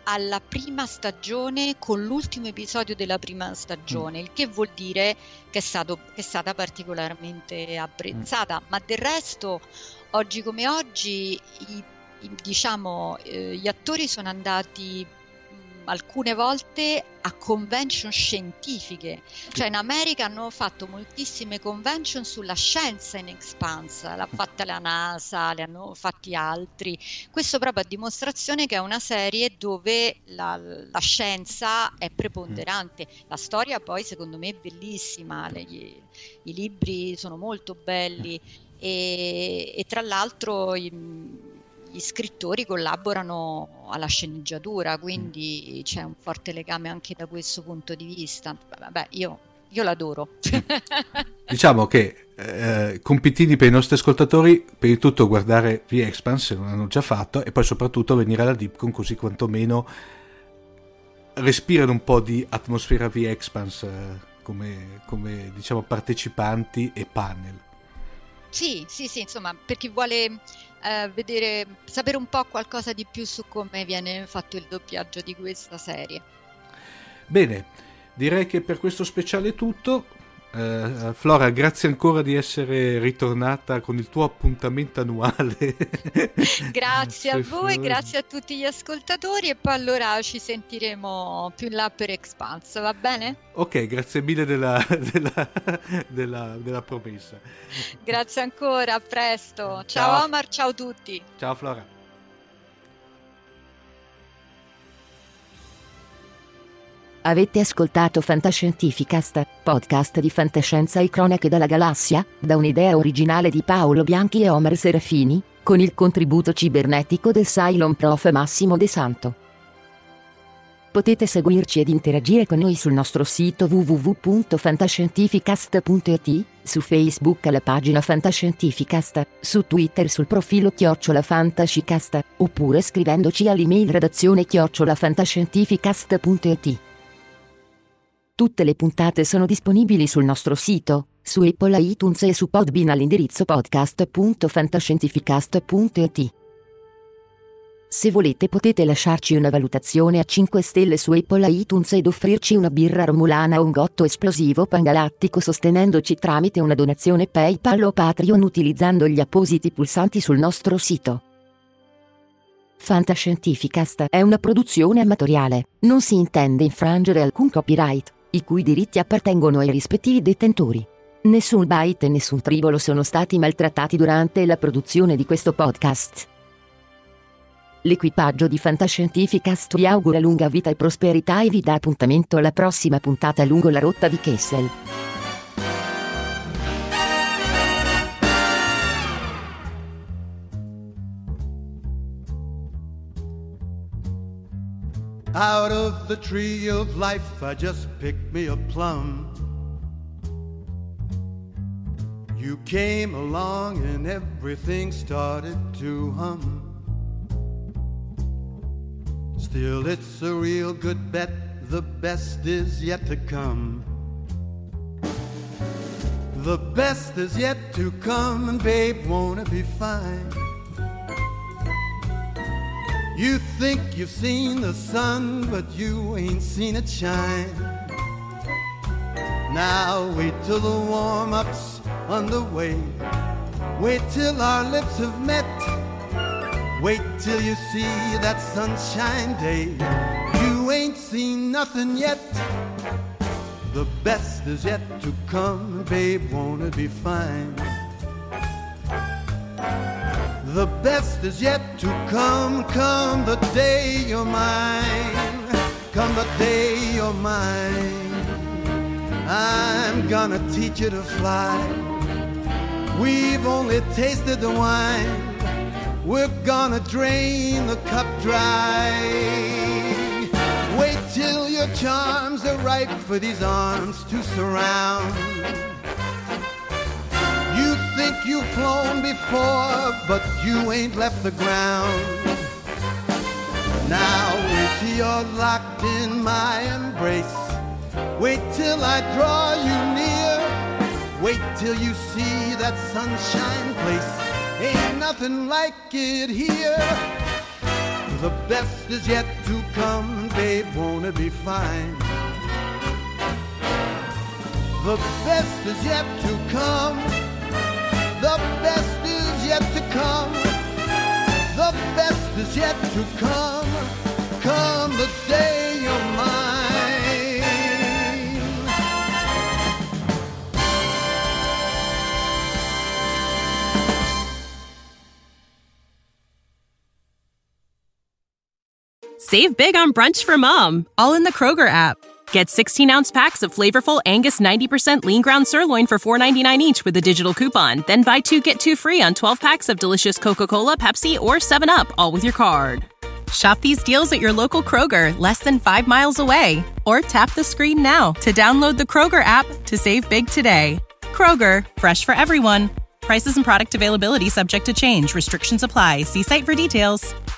alla prima stagione con l'ultimo episodio della prima stagione, mm. il che vuol dire che è, stato, che è stata particolarmente apprezzata, mm. ma del resto oggi come oggi i, i, diciamo eh, gli attori sono andati alcune volte a convention scientifiche, cioè in America hanno fatto moltissime convention sulla scienza in Expanse, l'ha fatta la NASA, le hanno fatti altri, questo proprio a dimostrazione che è una serie dove la, la scienza è preponderante, la storia poi secondo me è bellissima, le, i, i libri sono molto belli e, e tra l'altro i, gli scrittori collaborano alla sceneggiatura, quindi c'è un forte legame anche da questo punto di vista. Vabbè, io, io l'adoro. Diciamo che eh, compitini per i nostri ascoltatori, per il tutto guardare The Expanse se non hanno già fatto, e poi soprattutto venire alla Dipcon, così quantomeno respirano un po' di atmosfera The Expanse eh, come, come diciamo partecipanti e panel. Sì, sì, sì, insomma, per chi vuole eh, vedere, sapere un po' qualcosa di più su come viene fatto il doppiaggio di questa serie. Bene, direi che per questo speciale è tutto. Uh, Flora, grazie ancora di essere ritornata con il tuo appuntamento annuale. Grazie a voi, grazie a tutti gli ascoltatori, e poi allora ci sentiremo più in là per Expanse, va bene? Ok, grazie mille della, della, della, della promessa. Grazie ancora, a presto. Ciao, ciao Omar, ciao a tutti. Ciao Flora. Avete ascoltato Fantascientificast, podcast di fantascienza e cronache dalla galassia, da un'idea originale di Paolo Bianchi e Omar Serafini, con il contributo cibernetico del Cylon Prof Massimo De Santo. Potete seguirci ed interagire con noi sul nostro sito w w w punto fantascientificast punto i t, su Facebook alla pagina Fantascientificast, su Twitter sul profilo chiocciola Fantascicast, oppure scrivendoci all'email redazione chiocciola fantascientificast punto i t. Tutte le puntate sono disponibili sul nostro sito, su Apple iTunes e su Podbean all'indirizzo podcast punto fantascientificast punto i t. Se volete potete lasciarci una valutazione a cinque stelle su Apple iTunes ed offrirci una birra romulana o un gotto esplosivo pangalattico sostenendoci tramite una donazione PayPal o Patreon utilizzando gli appositi pulsanti sul nostro sito. Fantascientificast è una produzione amatoriale, non si intende infrangere alcun copyright, i cui diritti appartengono ai rispettivi detentori. Nessun byte e nessun tribolo sono stati maltrattati durante la produzione di questo podcast. L'equipaggio di Fantascientificast vi augura lunga vita e prosperità e vi dà appuntamento alla prossima puntata lungo la rotta di Kessel. Out of the tree of life I just picked me a plum. You came along and everything started to hum. Still it's a real good bet, the best is yet to come. The best is yet to come, and babe, won't it be fine? You think you've seen the sun, but you ain't seen it shine. Now wait till the warm-up's underway. Wait till our lips have met. Wait till you see that sunshine day. You ain't seen nothing yet. The best is yet to come, babe, won't it be fine? The best is yet to come, come the day you're mine, come the day you're mine. I'm gonna teach you to fly. We've only tasted the wine, we're gonna drain the cup dry. Wait till your charms are ripe for these arms to surround. You think you've flown before, but you ain't left the ground. Now wait till you're locked in my embrace. Wait till I draw you near. Wait till you see that sunshine place. Ain't nothing like it here. The best is yet to come, babe, won't it be fine? The best is yet to come. The best is yet to come. The best is yet to come. Come the day you're mine. Save big on brunch for mom, all in the Kroger app. Get sixteen-ounce packs of flavorful Angus ninety percent lean ground sirloin for four ninety-nine each with a digital coupon. Then buy two, get two free on twelve packs of delicious Coca-Cola, Pepsi, or seven up, all with your card. Shop these deals at your local Kroger, less than five miles away. Or tap the screen now to download the Kroger app to save big today. Kroger, fresh for everyone. Prices and product availability subject to change. Restrictions apply. See site for details.